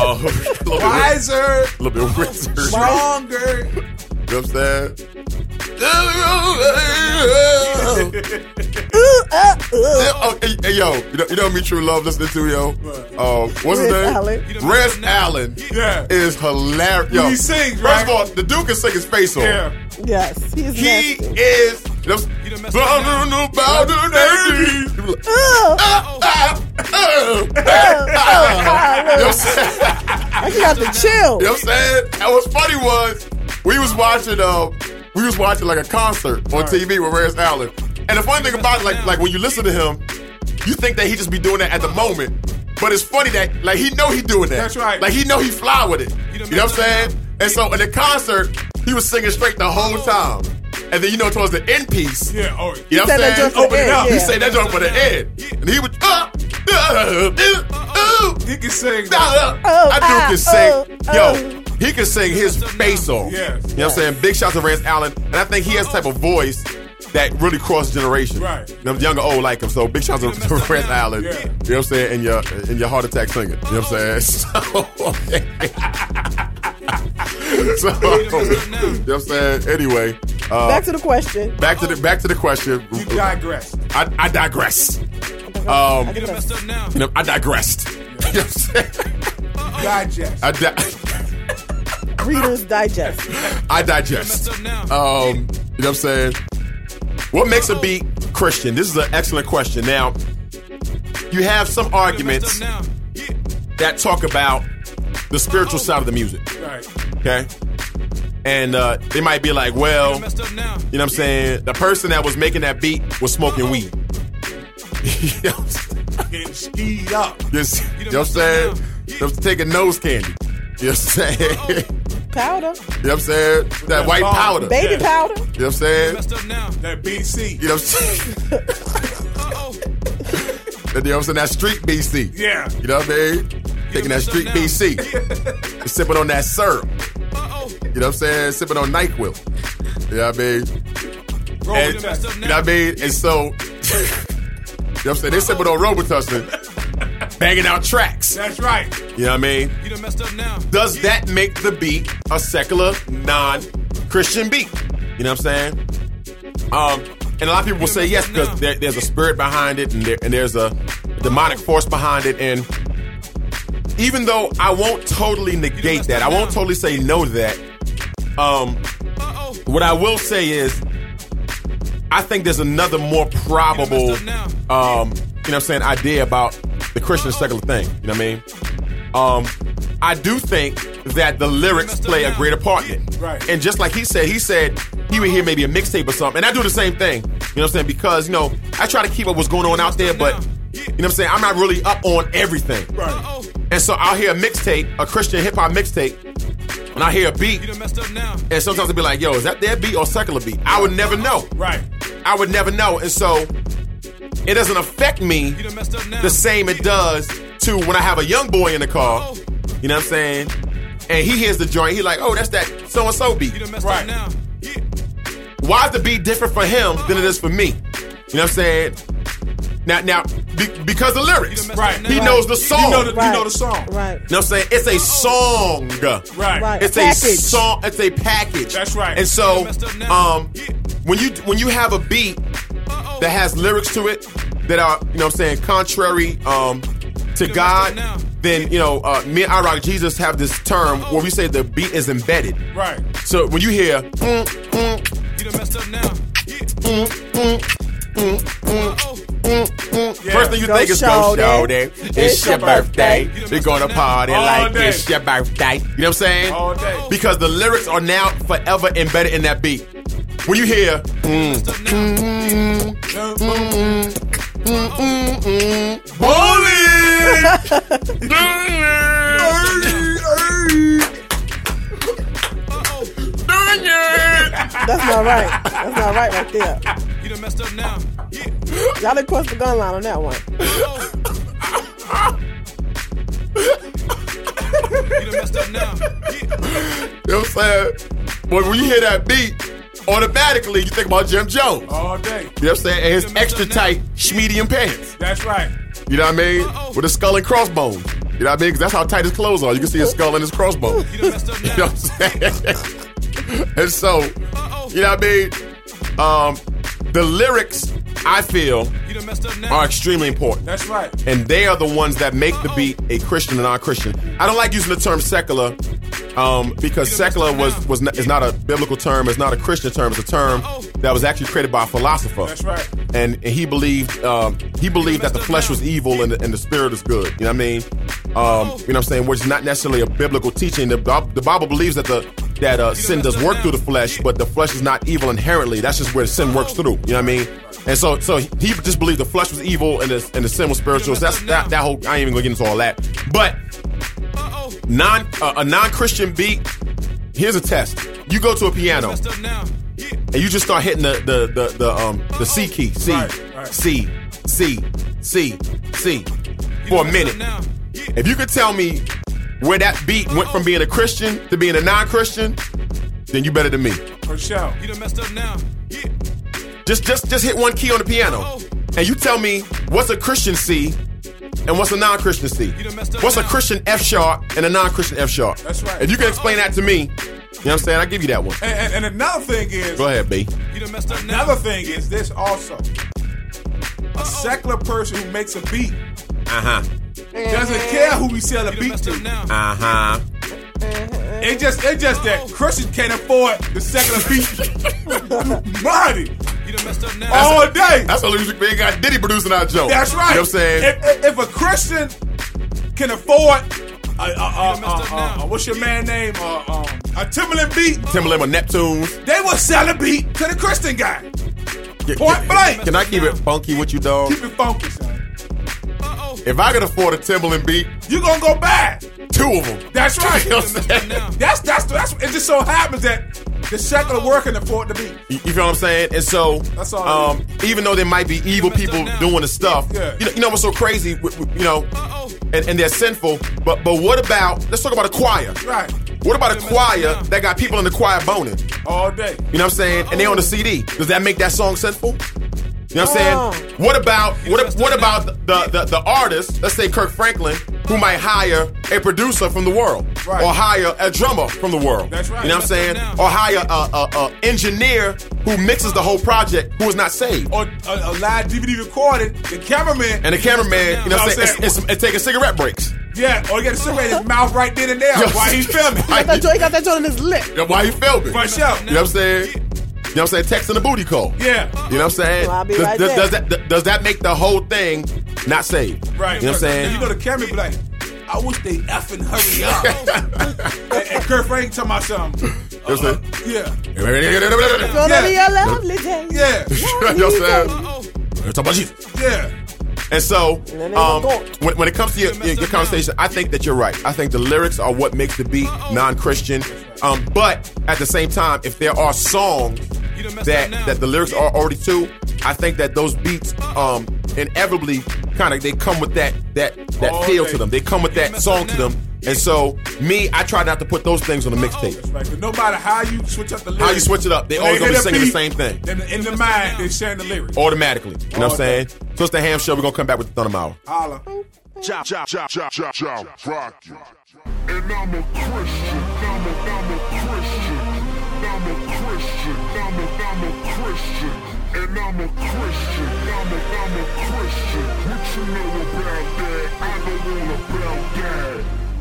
Wiser. A little bit wizard. Stronger. You know what I'm saying? Hey, yo, you know me, True Love, listening to, yo? What's his name? Rez Allen is hilarious. Yo, he sings, first of all, the dude can sing his face off. Yeah. Yes, he is. I got the chill. You know what I'm saying? And what's funny was we was watching like a concert on TV with Rez Allen. And the funny thing about it, like when you listen to him, you think that he just be doing that at the moment. But it's funny that like he know he doing that. That's right. Like he know he fly with it. You know what I'm saying? And so in the concert, he was singing straight the whole time. And then towards the end piece, you know what I'm saying? Open it up. He said that joint for the end. And he would he can sing. That dude can sing. Yo, he can sing his face off. Yes. You know what I'm saying? Big shout to Rez Allen. And I think he has the type of voice that really crosses generations. Right. Them young or old like him. So big shout to Rez Allen. Yeah. You know what I'm saying? In your heart attack singing. You know what I'm saying? So, you know what I'm saying? Anyway. Back to the question. Back to the question. You digress. I digress. I digressed. You know what I'm saying? Digest. Reader's Digest. I digest. You know what I'm saying? What makes a beat Christian? This is an excellent question. Now, you have some arguments that talk about the spiritual side of the music. Right. Okay? And they might be like, well, you know what I'm saying? The person that was making that beat was smoking weed. You know what I'm saying? Getting skied up. You know what I'm saying? They was taking nose candy. You know what I'm saying? Powder. You know what I'm saying? That white powder. Baby powder. You know what I'm saying? That BC. You know what I'm saying? You know what I'm saying? That street BC. Yeah. You know what I mean? Taking that street BC. Sipping on that syrup. You know what I'm saying? Sipping on NyQuil. You know what I mean? And, you know what I mean? And so, you know what I'm saying? They sipping on Robitussin, banging out tracks. That's right. You know what I mean? Does that make the beat a secular, non-Christian beat? You know what I'm saying? And a lot of people will say yes because there's a spirit behind it and there's a demonic force behind it. And even though I won't totally negate that, I won't totally say no to that, what I will say is I think there's another more probable, you know what I'm saying, idea about the Christian secular thing. You know what I mean? I do think that the lyrics play a greater part in it. Right. And just like he said he would hear maybe a mixtape or something. And I do the same thing. You know what I'm saying? Because, I try to keep up what's going on out there, but, you know what I'm saying, I'm not really up on everything. Right. And so I'll hear a mixtape, a Christian hip-hop mixtape, and I hear a beat, and sometimes I'll be like, yo, is that their beat or secular beat? I would never know. Right. I would never know. And so it doesn't affect me the same it does to when I have a young boy in the car, you know what I'm saying, and he hears the joint, he like, oh, that's that so-and-so beat. Right. Why is the beat different for him than it is for me? You know what I'm saying? Now, because the lyrics. Right. He knows the song. You know the song. Right. You know what I'm saying? It's a song. Right. It's a song. It's a package. That's right. And so, when you have a beat that has lyrics to it that are, you know what I'm saying, contrary to God, then, me and I Rock Jesus have this term where we say the beat is embedded. Right. So when you hear You done messed up now. First thing you think is go shorty. It's your birthday. We're gonna party like it's your birthday. You know what I'm saying? All day. Because the lyrics are now forever embedded in that beat. When you hear That's not right. That's not right there. You done messed up now. Y'all done crossed the gun line on that one. You done messed up now. You know what I'm saying? But when you hear that beat, automatically you think about Jim Jones. All day. You know what I'm saying? And his extra tight schmedium pants. That's right. You know what I mean? With a skull and crossbones. You know what I mean? Because that's how tight his clothes are. You can see his skull and his crossbones. You know what I'm saying? And so, you know what I mean? the lyrics, I feel, are extremely important. That's right. And they are the ones that make the beat a Christian and non-Christian. I don't like using the term secular because secular is not a biblical term. It's not a Christian term. It's a term that was actually created by a philosopher. That's right. And he believed that the flesh was evil and the spirit is good. You know what I mean? You know what I'm saying? Which is not necessarily a biblical teaching. The Bible believes that sin does work through the flesh, but the flesh is not evil inherently. That's just where sin works through. You know what I mean? And so he just believed the flesh was evil and the sin was spiritual. So that's that whole. I ain't even gonna get into all that. But a non-Christian beat. Here's a test. You go to a piano and you just start hitting the C key, C for a minute. If you could tell me where that beat went from being a Christian to being a non-Christian, then you better than me. For sure. You done messed up now. Just hit one key on the piano, and you tell me what's a Christian C and what's a non-Christian C. What's a Christian F sharp and a non-Christian F sharp? That's right. If you can explain that to me, you know what I'm saying? I'll give you that one. And another thing is... Go ahead, B. Another thing is this also. A secular person who makes a beat doesn't care who we sell a beat to. It's just that Christians can't afford the secular beat. Money. All day. That's a music thing. Got Diddy producing our joke. That's right. You know what I'm saying? If a Christian can afford what's your man name? A Timbaland beat. Timbaland or Neptunes. They will sell a beat to the Christian guy. Point blank. Can I keep it funky with you, dog? Keep it funky, son. If I could afford a Timbaland beat, you gonna go buy 2 of them. That's right. You know what I'm saying? That's it. Just so happens that the secular world can afford the beat. You feel what I'm saying? And so, that's all even though there might be evil people doing the stuff, you know what's so crazy? You know, and they're sinful. But what about? Let's talk about a choir. Right. What about a choir that got people in the choir boning all day? You know what I'm saying? And they on the CD. Does that make that song sinful? You know what I'm saying? What about the artist, let's say Kirk Franklin, who might hire a producer from the world, right, or hire a drummer from the world? That's right. You know what I'm saying? Or hire a engineer who mixes the whole project who is not saved. Or a live DVD recording, the cameraman. And the cameraman, you know what I'm saying, it's taking cigarette breaks. Yeah, or he got a cigarette in his mouth right then and there while he's filming. He got that joint in his lip. While he's filming. For sure. You know what I'm saying? You know what I'm saying? Texting the booty call. Yeah. You know what I'm saying? Well, I'll be right there. Does that make the whole thing not saved? Right. You know what I'm saying? And you know the camera be like, I wish they effing hurry up. and Kurt Frank talking about something. Yeah. Gonna be a lovely day. Yeah. You know what I'm saying? Talk about Jesus. Yeah. And so, when it comes to your conversation, I think that you're right. I think the lyrics are what makes the beat non-Christian. But at the same time, if there are songs that the lyrics are already to, I think that those beats inevitably they come with that feel to them. They come with that song to them. And so, I try not to put those things on the mixtape. Right. No matter how you switch up the lyrics, how you switch it up, they always gonna be singing the same thing. In the mind, they're sharing the lyrics automatically. You know what I'm saying? So it's the Ham Show. We're gonna come back with the Thunder Hour. Holla. Chop, rock you. And I'm a Christian. I'm a Christian. I'm a Christian. I'm a Christian. And I'm a Christian. I'm a Christian. What you know about that? I know all about that.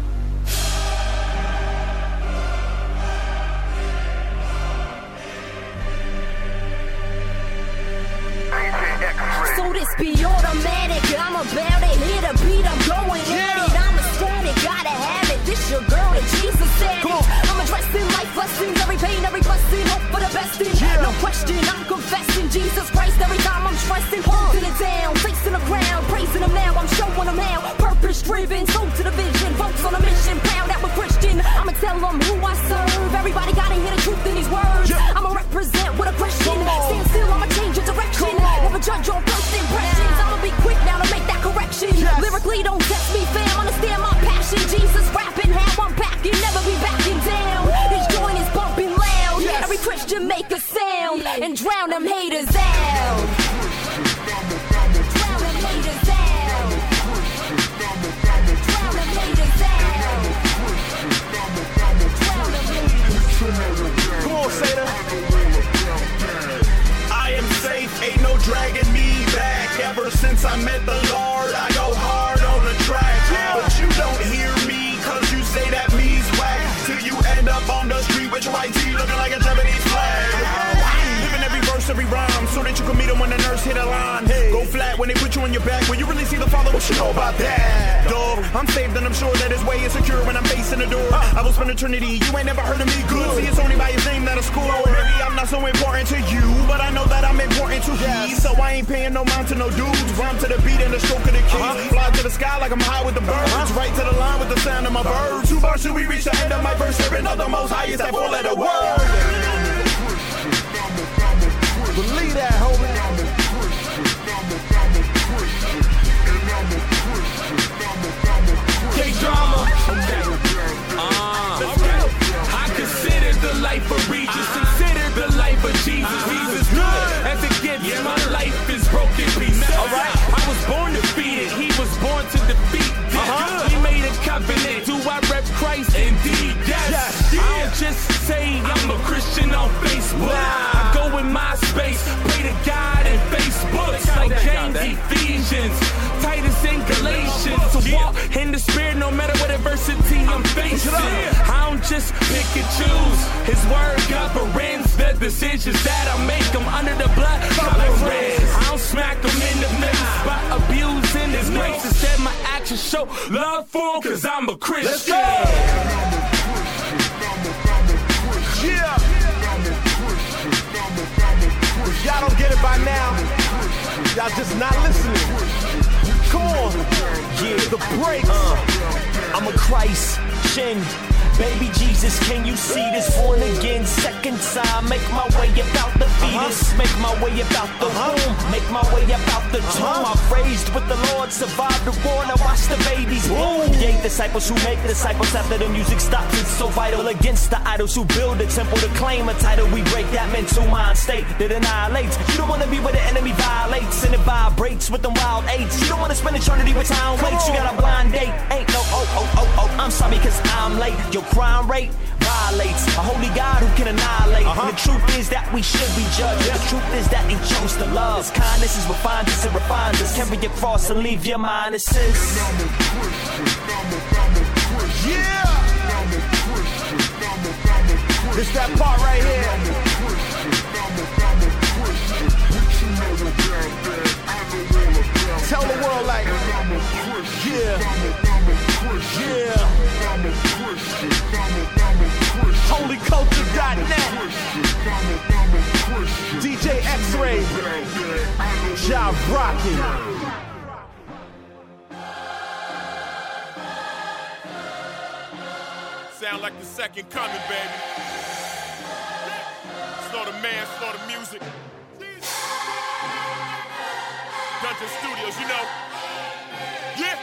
So this be automatic, I'm about it, hit a beat, I'm going at it, I'm ecstatic, gotta have it, this your girl and Jesus said it, I'm addressing life lessons, every pain, every blessing, hope for the best in, no question, I'm confessing Jesus Christ every time I'm stressing, holding it down, facing the ground, praising him now, I'm showing him how, purpose driven, soul to the vision, folks on a mission, proud that we're Christian, I'ma tell them who I serve, everybody gotta hear the truth in these words, I'ma represent with aggression, stand still, I'ma change your direction, never judge your first impressions, I'ma be quick now to make that correction, lyrically don't test me fam, understand my passion, Jesus rapping how I'm packing, never be backing down, this joint is bumping loud, every Christian make a sound, and drown them haters out. Drown them haters out. Drown them every rhyme so that you can meet him when the nurse hit a line. Go flat when they put you on your back. When you really see the Father, what you know about that? Dog, I'm saved and I'm sure that his way is secure when I'm facing the door. I will spend eternity. You ain't never heard of me good. See, it's only by his name that I score. Maybe I'm not so important to you, but I know that I'm important to he. So I ain't paying no mind to no dudes. Rhyme to the beat and the stroke of the keys. Fly to the sky like I'm high with the birds. Right to the line with the sound of my birds. 2 bars till we reach the end of my verse. Serving up the most highest that 4-letter word. Believe that, homie. K-drama. I consider the life of Regis. Consider the life of Jesus. Jesus good. As it gets, my life is broken pieces. Alright, I was born defeated. He was born to defeat. We made a covenant. Do I rep Christ? Indeed, yes. I don't just say I'm a Christian on Facebook. I go in my space, pray to God in Facebook. Like James, Ephesians, Titus, and Galatians. To walk in the spirit no matter what adversity I'm facing. I don't just pick and choose. His word governs the decisions that I make. I'm under the blood coverage. I don't smack him in the face by abusing his grace. Instead my actions show love for him cause I'm a Christian. Let's go! Yeah! If y'all don't get it by now, y'all just not listening. Come on. Yeah, the break. I'm a Christian. Baby Jesus, can you see this? Born again, second time. Make my way about the fetus. Make my way about the womb. Make my way about the tomb. I'm raised with the Lord, survived the war. Now watch the babies boom. Yay, disciples who make disciples after the music stops. It's so vital against the idols who build a temple to claim a title. We break that mental mind state that annihilates. You don't want to be where the enemy violates and it vibrates with them wild eights. You don't want to spend eternity with time waits. You got a blind date. Ain't no I'm sorry cause I'm late. Your crime rate violates a holy God who can annihilate. And the truth is that we should be judged. The truth is that he chose to love. His kindness is refined us and refines us. Carry your cross and leave your mind assist. Yeah! This that part right here. Tell the world like, yeah. HolyCulture.net. DJ X-Ray. Job rocking. Sound like the second coming, baby. Slow the man, slow the music. Dungeon Studios, you know. Yeah.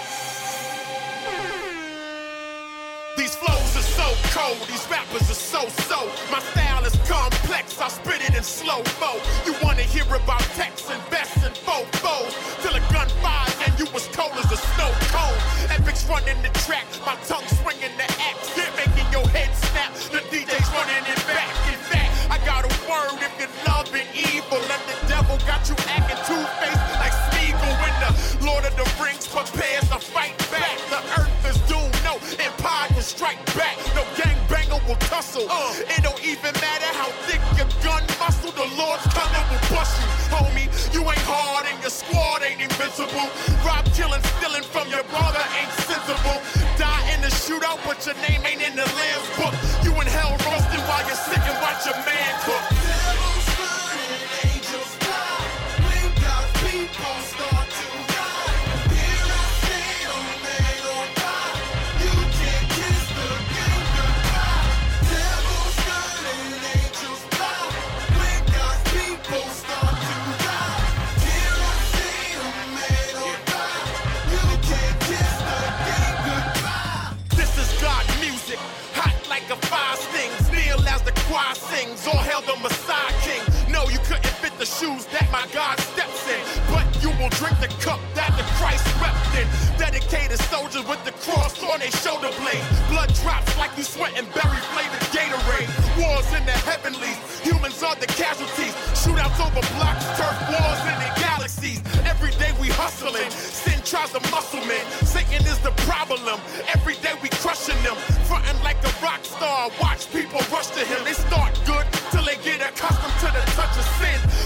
These flows are so cold, these rappers are so. My style is complex, I spit it in slow-mo. You wanna hear about techs and vests and fofos till a gun fires and you was cold as a snow cone. Epics running the track, my tongue swinging the axe, making your head snap. The DJ's running it back. In fact, I got a word if you're loving evil, and the devil got you acting two-faced like Smeagol when the Lord of the Rings prepares to fight back. The earth is doomed, no empire will strike back. No gangbanger will tussle. It don't even matter how thick your gun muscle. The Lord's coming will bust you, homie. You ain't hard and your squad ain't invincible. Rob killing, stealing from your brother ain't sensible. Die in the shootout, but your name ain't in the Lamb's book. You in hell roasting while you're sick and watch your man cook. Devil's running, angels fly. When God's people start to ride. Here I stand on man on fire. You can't kiss the game goodbye. Devil's running, angels fly. When God's people start to ride. Here I stand on man on fire. You can't kiss the game goodbye. This is God music, hot like a fire stings. Kneel as the choir sings, all hail the Messiah King. No, you couldn't fit the shoes that my God steps in, but you will drink the cup that the Christ wept in. Dedicated soldiers with the cross on their shoulder blade. Blood drops like you sweating berry flavored Gatorade. Wars in the heavenlies, humans are the casualties. Shootouts over blocks, turf wars in the galaxies. Every day we hustling, sin tries to muscle men. Satan is the problem, every day we crushing them. Frontin' like a rock star, watch people rush to him. They start good till they get accustomed to the touch of sin.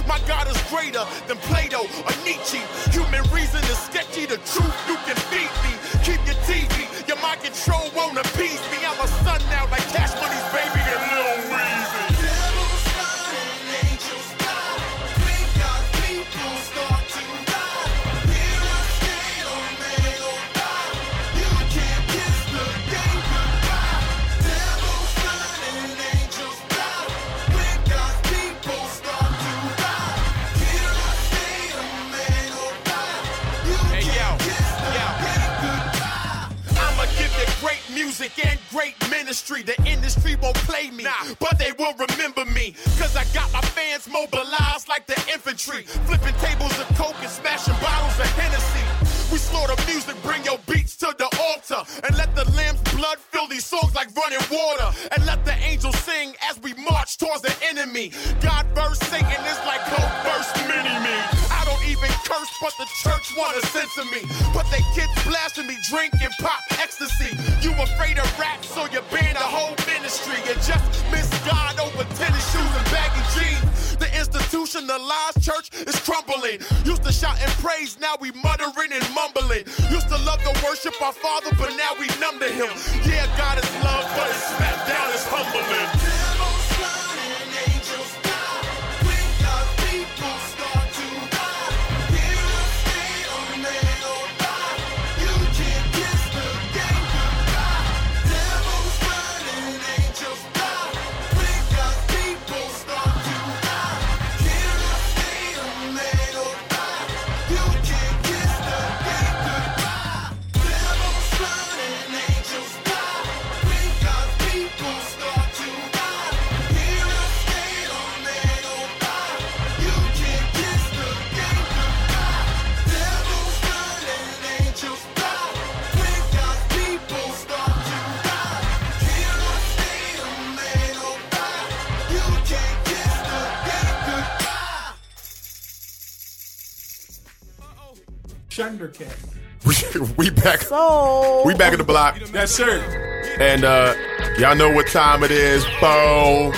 control won't appease me. I'm a son now, like Cash Money's baby and Lil Weezy. Devils flying, angels fly. When God's people start to ride, hear us say, oh man, oh God, you can't kiss the game goodbye. Devils flying, angels fly. When God's people start to ride, hear us say, oh man, oh God, you can't kiss the game goodbye. I'ma give you great music and great ministry. The industry won't play me, but they will remember me. Cause I got my fans mobilized like the infantry. Flipping tables of coke and smashing bottles of Hennessy. We slaughter music, bring your beats to the altar. And let the lamb's blood fill these songs like running water. And let the angels sing as we march towards the enemy. God verse Satan is like Coke verse mini-me. I don't even curse, but the church wanna censor me. But they kids blasting me, drink and pop ecstasy. You afraid of rap, so you ban the whole ministry. You just miss God over tennis shoes and baggy jeans. The institutionalized church is crumbling. Used to shout and praise, now we muttering and mumbling. Used to love to worship our Father, but now we numb to Him. Yeah, God is love, but His smackdown is humbling. Devils flying, angels fly. When God's people start to ride, hear us say, oh man, oh God, you can't kiss the game goodbye. Devils flying, angels fly. When God's people start to ride, hear us say, oh man, oh God, you can't kiss the game goodbye. Devils flying, angels fly. When God's people start to ride, hear us say, oh man, oh God, you can't kiss the game goodbye. Devils flying, angels fly. When God's people start to ride, hear us say, oh man, oh God, you can't kiss the game goodbye. Shundercat. We back. So We back in the block. Yes, sir. And y'all know what time it is, Bo.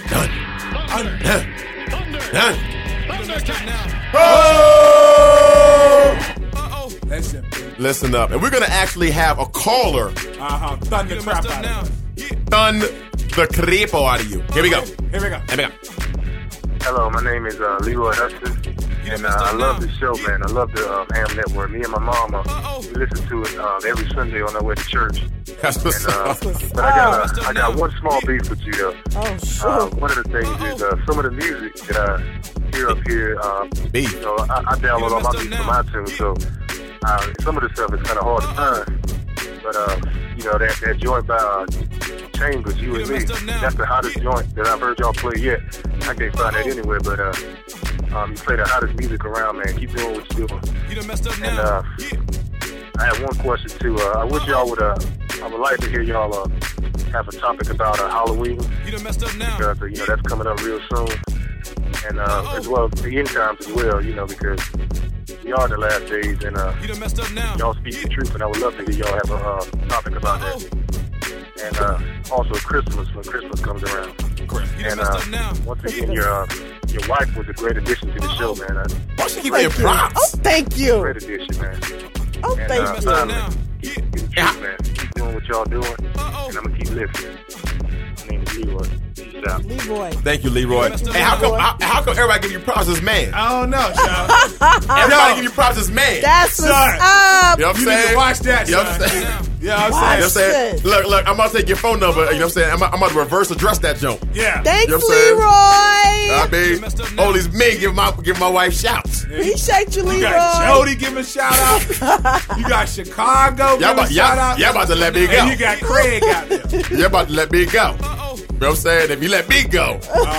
Listen. Listen up. And we're gonna actually have a caller Thunder crap out of stun the creepo out of you. Here we go. Here we go. Here we go. Hello, my name is Leroy Hudson, and I love the show, man. I love the Ham Network. Me and my mama, we listen to it every Sunday on our way to church. That's what's up. But I got one small beef with you, though. Oh, sure. One of the things is some of the music that I hear up here, you know, I download all my music from iTunes, so some of the stuff is kind of hard to find. But, you know, that joint by Chambers, You and Me, that's the hottest joint that I've heard y'all play yet. I can't find that anywhere, but you play the hottest music around, man. Keep doing what you're doing. And I have one question, too. I wish y'all would, I would like to hear y'all have a topic about Halloween. Because, you know, that's coming up real soon. And as well, the end times as well, you know, because we are in the last days, and y'all speak the truth, and I would love to hear y'all have a topic about that. And also Christmas, when Christmas comes around. And once again, your wife was a great addition to the show, man. Why she keep getting props? Oh, thank you. Great addition, man. Oh, And, thank you. finally, keep the truth, man. Keep doing what y'all doing, and I'm gonna keep listening. My name is Leroy. Peace out. Leroy. Thank you, Leroy. Hey, how come everybody give you props as man? I don't know, Sean. Everybody give you props as man. That's what's Son. up. You know what I'm You saying? need to watch that, You know what son. I'm saying? Yeah, I'm You know what I'm saying. saying? Look, I'm about to take your phone number. You know what I'm saying? I'm about to reverse address that jump. Yeah. Thanks, You know what I'm saying? Leroy. I mean, all these men give my wife shouts. Appreciate you, Leroy. You got Jody giving a shout out. You got Chicago giving a shout out. Y'all about to let me go. And you got Craig out there. You're about to let me go. You know what I'm saying? If you let me go.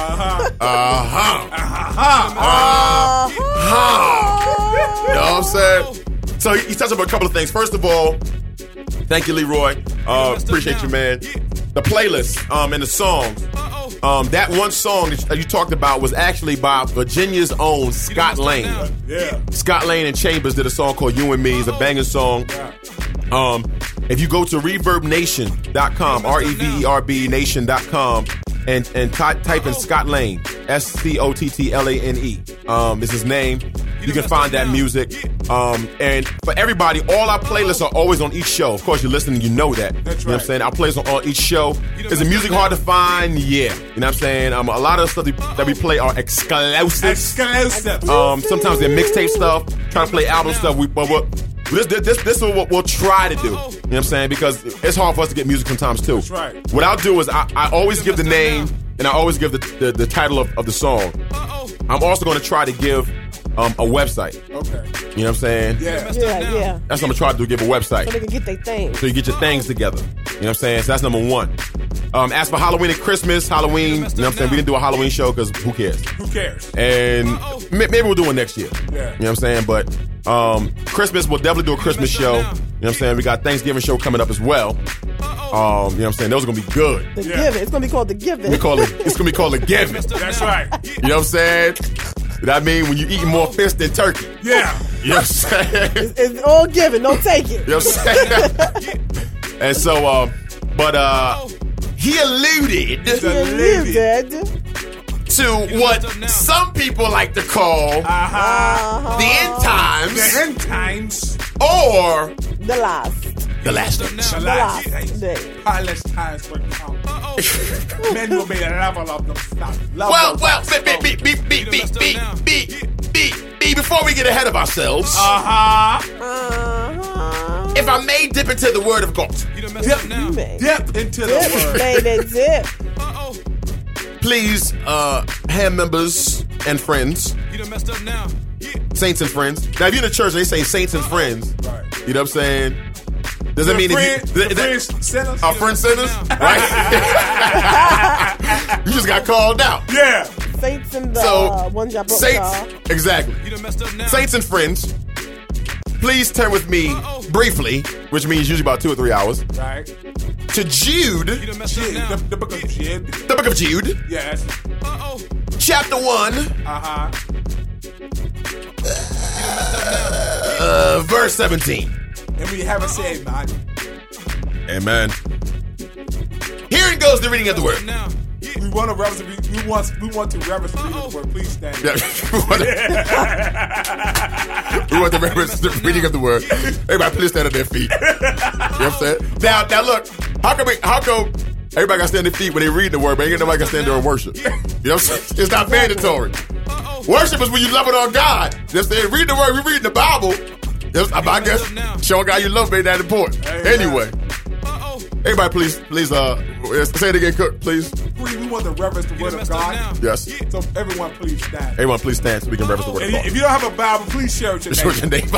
You know what I'm saying? So he touched on a couple of things. First of all, thank you, Leroy. Appreciate you, man. The playlist and the songs. That one song that you talked about was actually by Virginia's own Scott Lane. Yeah. Scott Lane and Chambers did a song called You and Me. It's a banging song. If you go to ReverbNation.com, REVERB Nation.com, and type in Scott Lane, SCOTTLANE. Is his name. You can find that music. And for everybody, all our playlists are always on each show. Of course, you're listening, you know that. That's You know what I'm saying? Our playlists are on each show. Is the music hard to find? Yeah. You know what I'm saying? A lot of the stuff that we play are exclusive. Exclusive. Sometimes they're mixtape stuff. Trying to play album stuff. This is what we'll try to do. You know what I'm saying? Because it's hard for us to get music sometimes too. That's right. What I'll do is I always give the name and I always give the title of the song. I'm also going to try to give a website. Okay. You know what I'm saying? Yeah. That's what I'm going to try to do, give a website. So they can get their things. So you get your things together. You know what I'm saying? So that's number one. As for Halloween and Christmas, Halloween, you know what I'm saying? We didn't do a Halloween show because who cares? Who cares? And maybe we'll do it next year. Yeah. You know what I'm saying? But Christmas, we'll definitely do a Christmas show. You know what I'm saying? We got Thanksgiving show coming up as well. You know what I'm saying? Those are going to be good. The Giving. It's going to be called The Giving. It's going to be called The Giving. That's right. You know what I'm saying? That mean when you eating more fish than turkey. Yeah. You know what I'm saying? It's all given. Don't take it. You know what I'm saying? And so, he alluded to what some people like to call the end times. The end times. Or the last days. The last day. Last times will come. Men will be level of themselves. Well, before we get ahead of ourselves, if I may dip into the word of God. Dip into the word. Please, ham members and friends, saints and friends. Now, if you're in the church, they say saints and friends. Right. You know what I'm saying? Does that mean friends sinners? Our friends sinners? Right? You just got called out. Yeah. Saints and the one job saints, exactly. Saints and friends, please turn with me briefly, which means usually about 2 or 3 hours. Right. To Jude. The book of Jude. The book of Jude. Yes. Chapter 1. Verse 17. And we haven't said, man. Amen. Here goes the reading of the word. We want to reverence the reading of the word. Please stand. We want to reverence the reading of the word. Everybody, please stand on their feet. You know what I'm saying? Now look. How come everybody got to stand on their feet when they read the word, but ain't nobody got to stand there and worship? You know what I'm saying? It's not mandatory. Worship is when you love it on God. You know what I'm saying? Read the word. We read the Bible. I guess showing God you love made that important. Anyway, everybody, please, say it again, Cook, please. We want to reverence the word of God. Yes. So everyone, please stand. Everyone, please stand so we can reverence the word of God. If you don't have a Bible, please share it with your neighbor.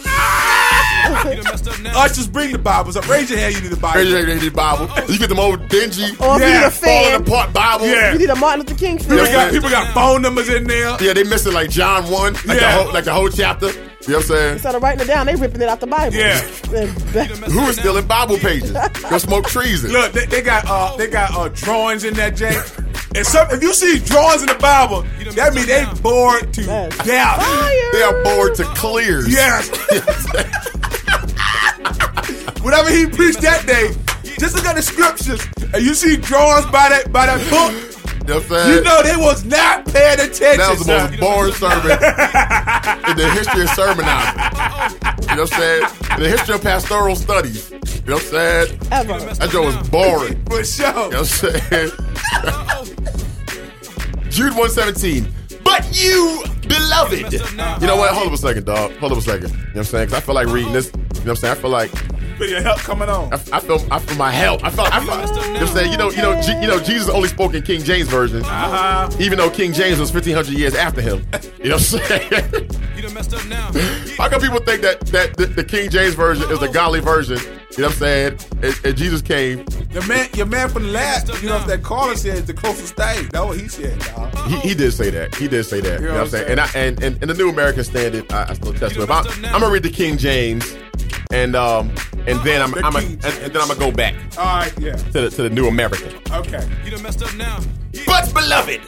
Ushers, bring the Bibles up. Raise your hand. You need a Bible. Raise your hand. You need a Bible. You get them old dingy, or if you need a fan, falling apart Bible. Yeah. You need a Martin Luther King fan. People got phone numbers in there. Yeah, they missing like John 1, the whole chapter. You know what I'm saying? Instead of writing it down, they ripping it out the Bible. Yeah. Who is stealing Bible pages? Go smoke treason. Look, they got drawings in that jank. And if you see drawings in the Bible, that means they bored to death. They are bored to clears. Yes. Whatever he preached that day, just look at the scriptures, and you see drawings by that book. You know they was not paying attention. That was the most boring sermon in the history of sermonizing. You know what I'm saying? In the history of pastoral studies. You know what I'm saying? Ever. That joke was boring. For sure. You know what I'm saying? Jude 1:17. But you, beloved. You know what? Hold up a second, dog. Hold up a second. You know what I'm saying? Because I feel like reading this. You know what I'm saying? I feel like. Feel your help coming on. I feel my help. I feel. You know what I'm saying? You know, Jesus only spoke in King James version. Even though King James was 1,500 years after him. You know what I'm saying? You done messed up now. How come people think that the King James version is the godly version? You know what I'm saying? And Jesus came. Your man from the last, that caller said the closest thing. That's what he said, dog. He did say that. He did say that. You know what I'm saying? And the New American Standard, I still test with. I'm gonna read the King James, and then I'm gonna go back. All right, yeah. To the New American. Okay. You done messed up now. But beloved.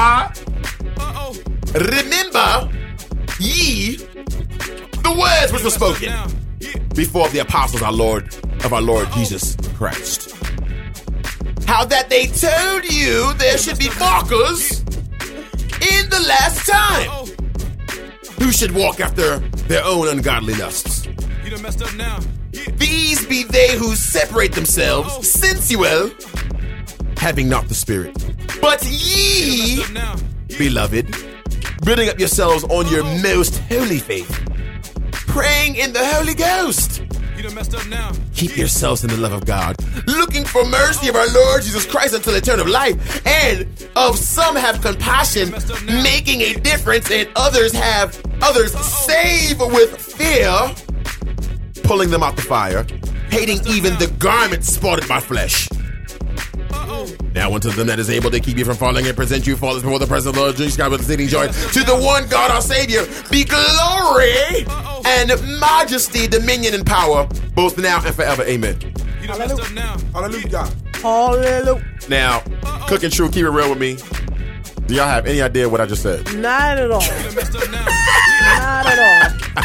Remember ye the words which were spoken before the apostles of our Lord Jesus Christ. How that they told you there should be mockers in the last time, who should walk after their own ungodly lusts. You done messed up now. These be they who separate themselves, sensual, having not the Spirit. But ye, beloved, building up yourselves on your most holy faith, praying in the Holy Ghost. You done messed up now. Keep yourselves in the love of God, looking for mercy of our Lord Jesus Christ until eternal life. And of some have compassion, making a difference, and others save with fear, pulling them out the fire, hating even the garment spotted by flesh. Now unto them that is able to keep you from falling and present you faultless before the presence of the Lord Jesus Christ with exceeding joy. To the one God our Savior be glory and majesty, dominion and power, both now and forever. Amen. Hallelujah. Hallelujah. Hallelujah. Now, Cook and True, keep it real with me. Do y'all have any idea what I just said? Not at all. Not at all.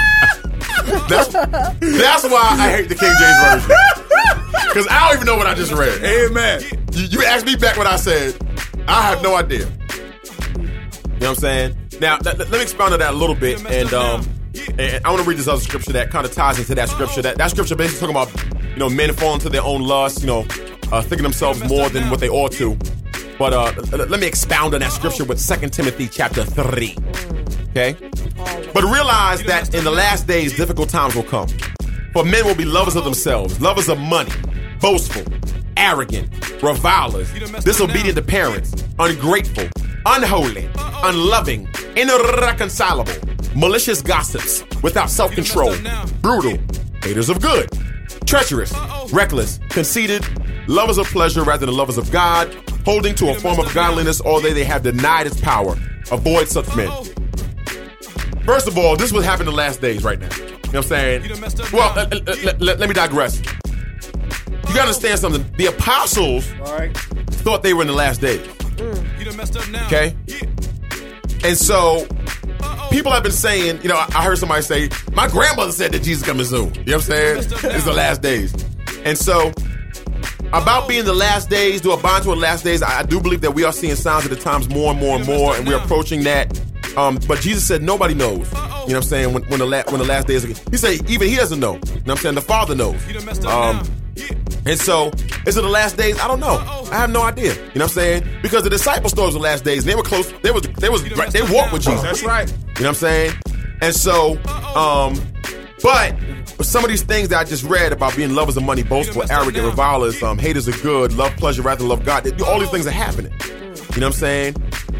That's why I hate the King James Version. Because I don't even know what I just read. Amen. You asked me back what I said. I have no idea. You know what I'm saying? Now, let me expound on that a little bit. And I want to read this other scripture that kind of ties into that scripture. That scripture basically talking about, men falling to their own lust, thinking themselves more than what they ought to. But let me expound on that scripture with 2 Timothy chapter 3. Okay? But realize that in the last days, difficult times will come. For men will be lovers of themselves, lovers of money, boastful, arrogant, revilers, disobedient to parents, ungrateful, unholy, unloving, irreconcilable, malicious gossips, without self-control, brutal, haters of good, treacherous, reckless, conceited, lovers of pleasure rather than lovers of God, holding to a form of godliness, although they have denied its power. Avoid such men. First of all, this will happen in the last days right now. You know what I'm saying? Well, let me digress. You gotta understand something. The apostles thought they were in the last days. Okay? And so, people have been saying, I heard somebody say, my grandmother said that Jesus coming soon. You know what I'm saying? It's the last days. And so, about being the last days, do a bond to the last days, I do believe that we are seeing signs of the times more and more and more, and we're approaching that. But Jesus said nobody knows. You know what I'm saying? When the last days, he said even he doesn't know. You know what I'm saying? The Father knows. And so, is it the last days? I don't know. I have no idea. You know what I'm saying? Because the disciples thought it was the last days. And they were close. They walked with Jesus. That's right. You know what I'm saying? And so, but some of these things that I just read about being lovers of money, boastful, arrogant, revilers, haters of good, love pleasure rather than love God, all these things are happening. You know what I'm saying?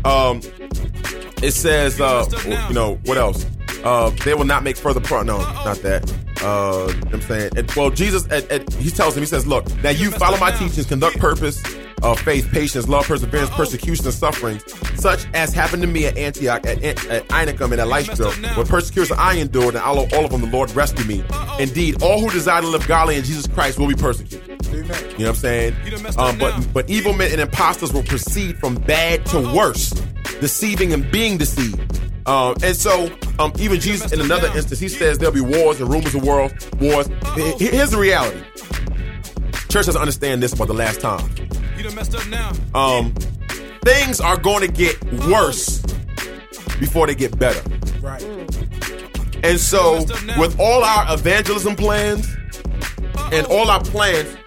It says, what else? They will not make further no, not that. You know what I'm saying? Jesus, he tells him, he says, look, now you follow my teachings, conduct purpose, faith, patience, love, perseverance, persecution, and sufferings, such as happened to me at Antioch, at Iconium, and at Lystra, where persecution I endured, and all of them the Lord rescued me. Indeed, all who desire to live godly in Jesus Christ will be persecuted. Amen. You know what I'm saying? But evil men and impostors will proceed from bad to worse, deceiving and being deceived. And so, even Jesus, in another instance, he says there'll be wars and rumors of wars. Here's the reality. Church doesn't understand this about the last time. You done messed up now. Things are going to get worse before they get better. Right. And so, with all our evangelism plans and all our plans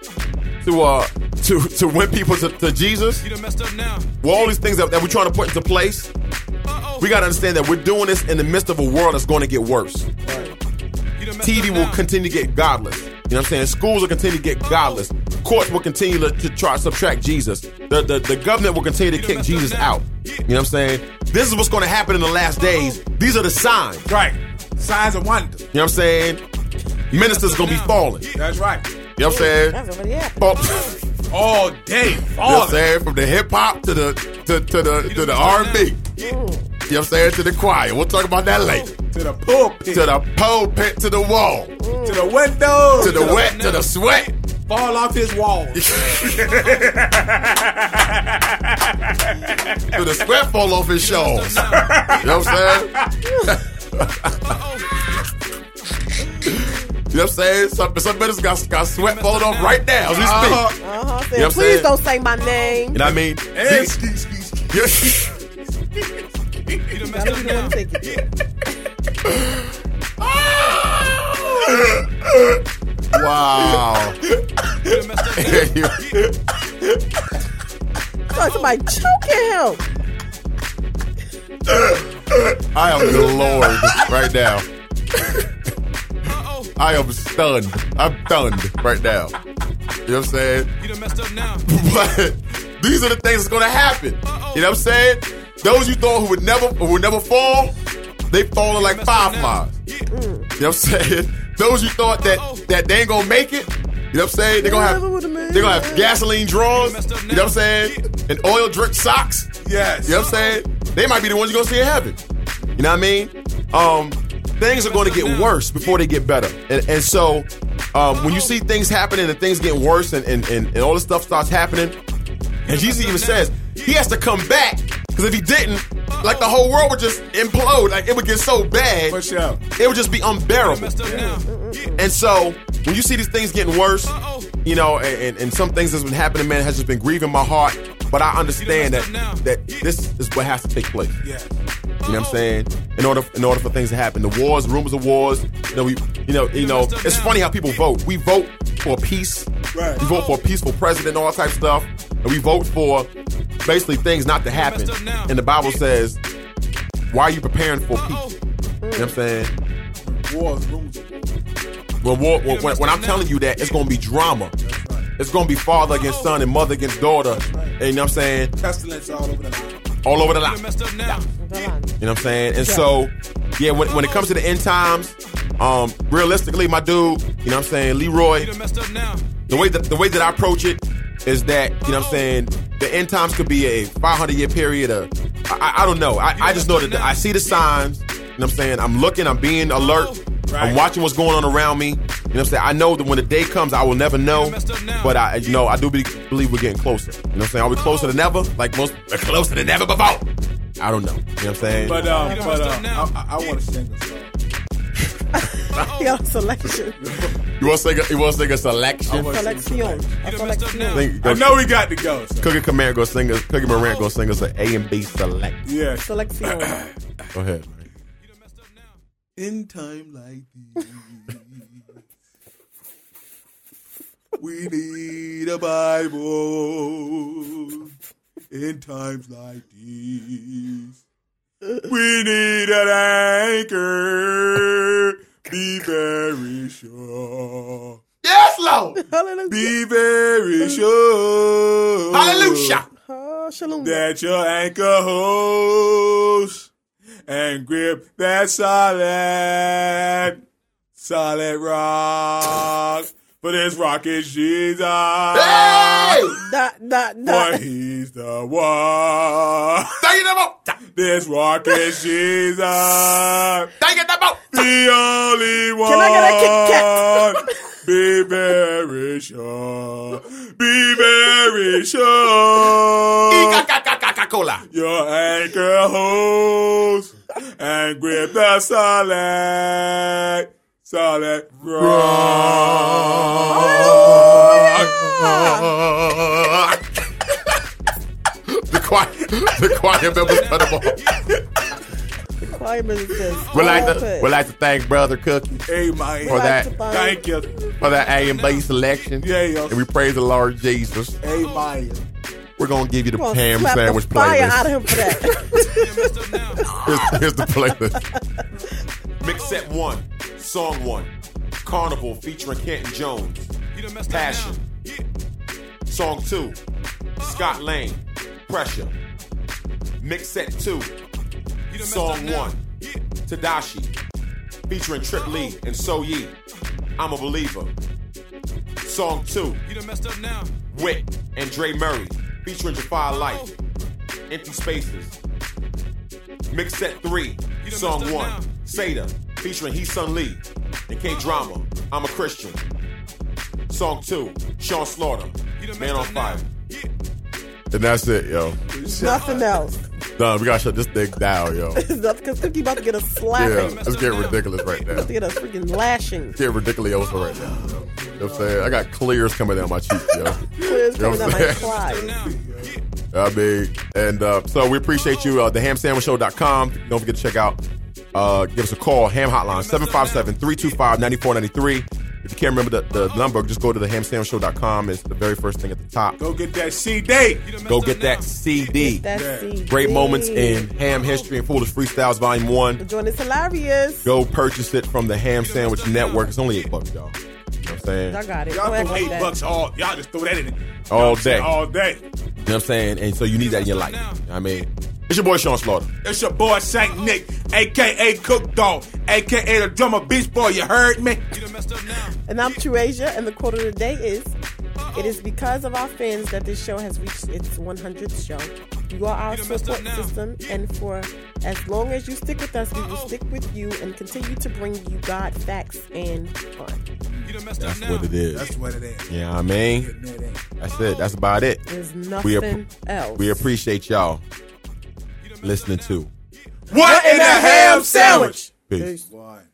to win people to Jesus, you done messed up now. With all these things that we're trying to put into place, we got to understand that we're doing this in the midst of a world that's going to get worse. Right. TV will continue to get godless. You know what I'm saying? Schools will continue to get godless. Courts will continue to try to subtract Jesus. The government will continue to kick Jesus out. You know what I'm saying? This is what's going to happen in the last days. These are the signs. Right. Signs and wonders. You know what I'm saying? Ministers are going to be falling. That's right. You know what I'm saying? That's already happened. All day. You know what I'm saying? From the hip hop to the R&B. You know what I'm saying? To the choir. We'll talk about that later. To the pulpit. To the pulpit, to the wall. To the window. To the wet, to the sweat. Fall off his wall. To the sweat fall off his shawls. You know what I'm saying? You know what I'm saying? Some ministers got sweat falling off right now as we speak. You know what I'm Please don't say my name. You know what I mean? Wow. Somebody choking him. I am glorious right now. I am stunned. I'm stunned right now. You know what I'm saying? You done messed up now. But these are the things that's going to happen. You know what I'm saying? Those you thought who would never fall, they falling like fireflies. You know what I'm saying? Those you thought that they ain't gonna make it. You know what I'm saying? They're gonna have gasoline drawers. You know what I'm saying? And oil drip socks. Yes. You know what I'm saying? They might be the ones you're gonna see in heaven. You know what I mean? Things are gonna get worse before they get better. And so when you see things happening and things getting worse and all this stuff starts happening, and Jesus even says he has to come back, because if he didn't, like the whole world would just implode. Like it would get so bad, it would just be unbearable. And so when you see these things getting worse, you know, and some things that's been happening, man, has just been grieving my heart. But I understand that this is what has to take place. You know what I'm saying? In order for things to happen, the wars, rumors of wars. You know, it's funny how people vote. We vote for peace. Right. We vote for a peaceful president, all that type of stuff, and we vote for basically things not to happen. And the Bible says, why are you preparing for peace? You know what I'm saying? Wars, rumors. Well, when I'm telling you that, it's going to be drama. It's going to be father against son and mother against daughter. And you know what I'm saying? Pestilence all over the line. All over the line. You know what I'm saying? And so, yeah, when it comes to the end times, realistically, my dude, you know what I'm saying, Leroy, the way that I approach it is that, you know what I'm saying, the end times could be a 500-year period. I don't know. I just know that I see the signs. You know what I'm saying? I'm looking. I'm being alert. Right. I'm watching what's going on around me. You know what I'm saying? I know that when the day comes, I will never know. But I do believe we're getting closer. You know what I'm saying? Are we closer than ever? Like we're closer than ever before. I don't know. You know what I'm saying? But I want to sing a song. You got a selection. You want to sing a selection? Selection. I know we got to go. So. Cookie Morant go sing us an A and B select. Yeah. Selection. Go ahead, man. In time like this, we need a Bible. In times like these, we need an anchor. Be very sure. Yes, Lord. Hallelujah. Be very sure. Hallelujah. Shalom. That your anchor holds. And grip that solid rock. For this rock is Jesus. Hey! For he's the one. This rock is Jesus. The only one. Can I get a Kit Kat? Be very sure. Be very sure. Your anchor holds and grip the solid rock. The choir members cut them off. The choir members says, We'd like to thank Brother Cookie for that. Thank you for that A and B selection. Yeah. And we praise the Lord Jesus. Amen. We're gonna give you the ham sandwich the fire playlist. out of him for that. Here's the playlist. Mix set 1, song 1, Carnival featuring Kenton Jones, Passion. Song 2, Scott Lane, Pressure. Mix set 2, song 1, Tadashi featuring Trip Lee and So Ye, I'm a Believer. Song 2, Wick and Dre Murray featuring Jafar Life, Empty Spaces. Mix set 3, song 1, Seda featuring He Sun Lee and K Drama, I'm a Christian. Song 2, Sean Slaughter, Man on Fire. And that's it, yo. Nothing else. Done. We gotta shut this thing down, yo. Because Cookie about to get a slapping. Yeah, it's getting ridiculous right now. About to get a freaking lashing. It's getting ridiculous right now. You know what I'm saying? I got clears coming down my cheeks, yo. Clears coming down my cries. I mean, and so we appreciate you. TheHamSandwichShow.com. Don't forget to check out give us a call. Ham Hotline, 757-325-9493. If you can't remember the number, just go to thehamsandwichshow.com. It's the very first thing at the top. Go get that CD. Go get that CD. Great moments in ham history and foolish freestyles, Volume 1. The joint is hilarious. Go purchase it from the Ham Sandwich Network. It's only $8, y'all. You know what I'm saying? I got it. Y'all throw $8 all. Y'all just throw that in it. All day. All day. You know what I'm saying? And so you need that in your life. I mean, it's your boy Sean Slaughter. It's your boy Saint Nick, a.k.a. Cook Dog, a.k.a. the drummer Beach Boy. You heard me? And I'm True Asia, and the quote of the day is, it is because of our fans that this show has reached its 100th show. You are our support system, and for as long as you stick with us, we will stick with you and continue to bring you God, facts, and fun. That's what it is. That's what it is. Yeah, I mean, that's it. That's about it. There's nothing else. We appreciate y'all listening to What in a Ham Sandwich? Peace. Peace.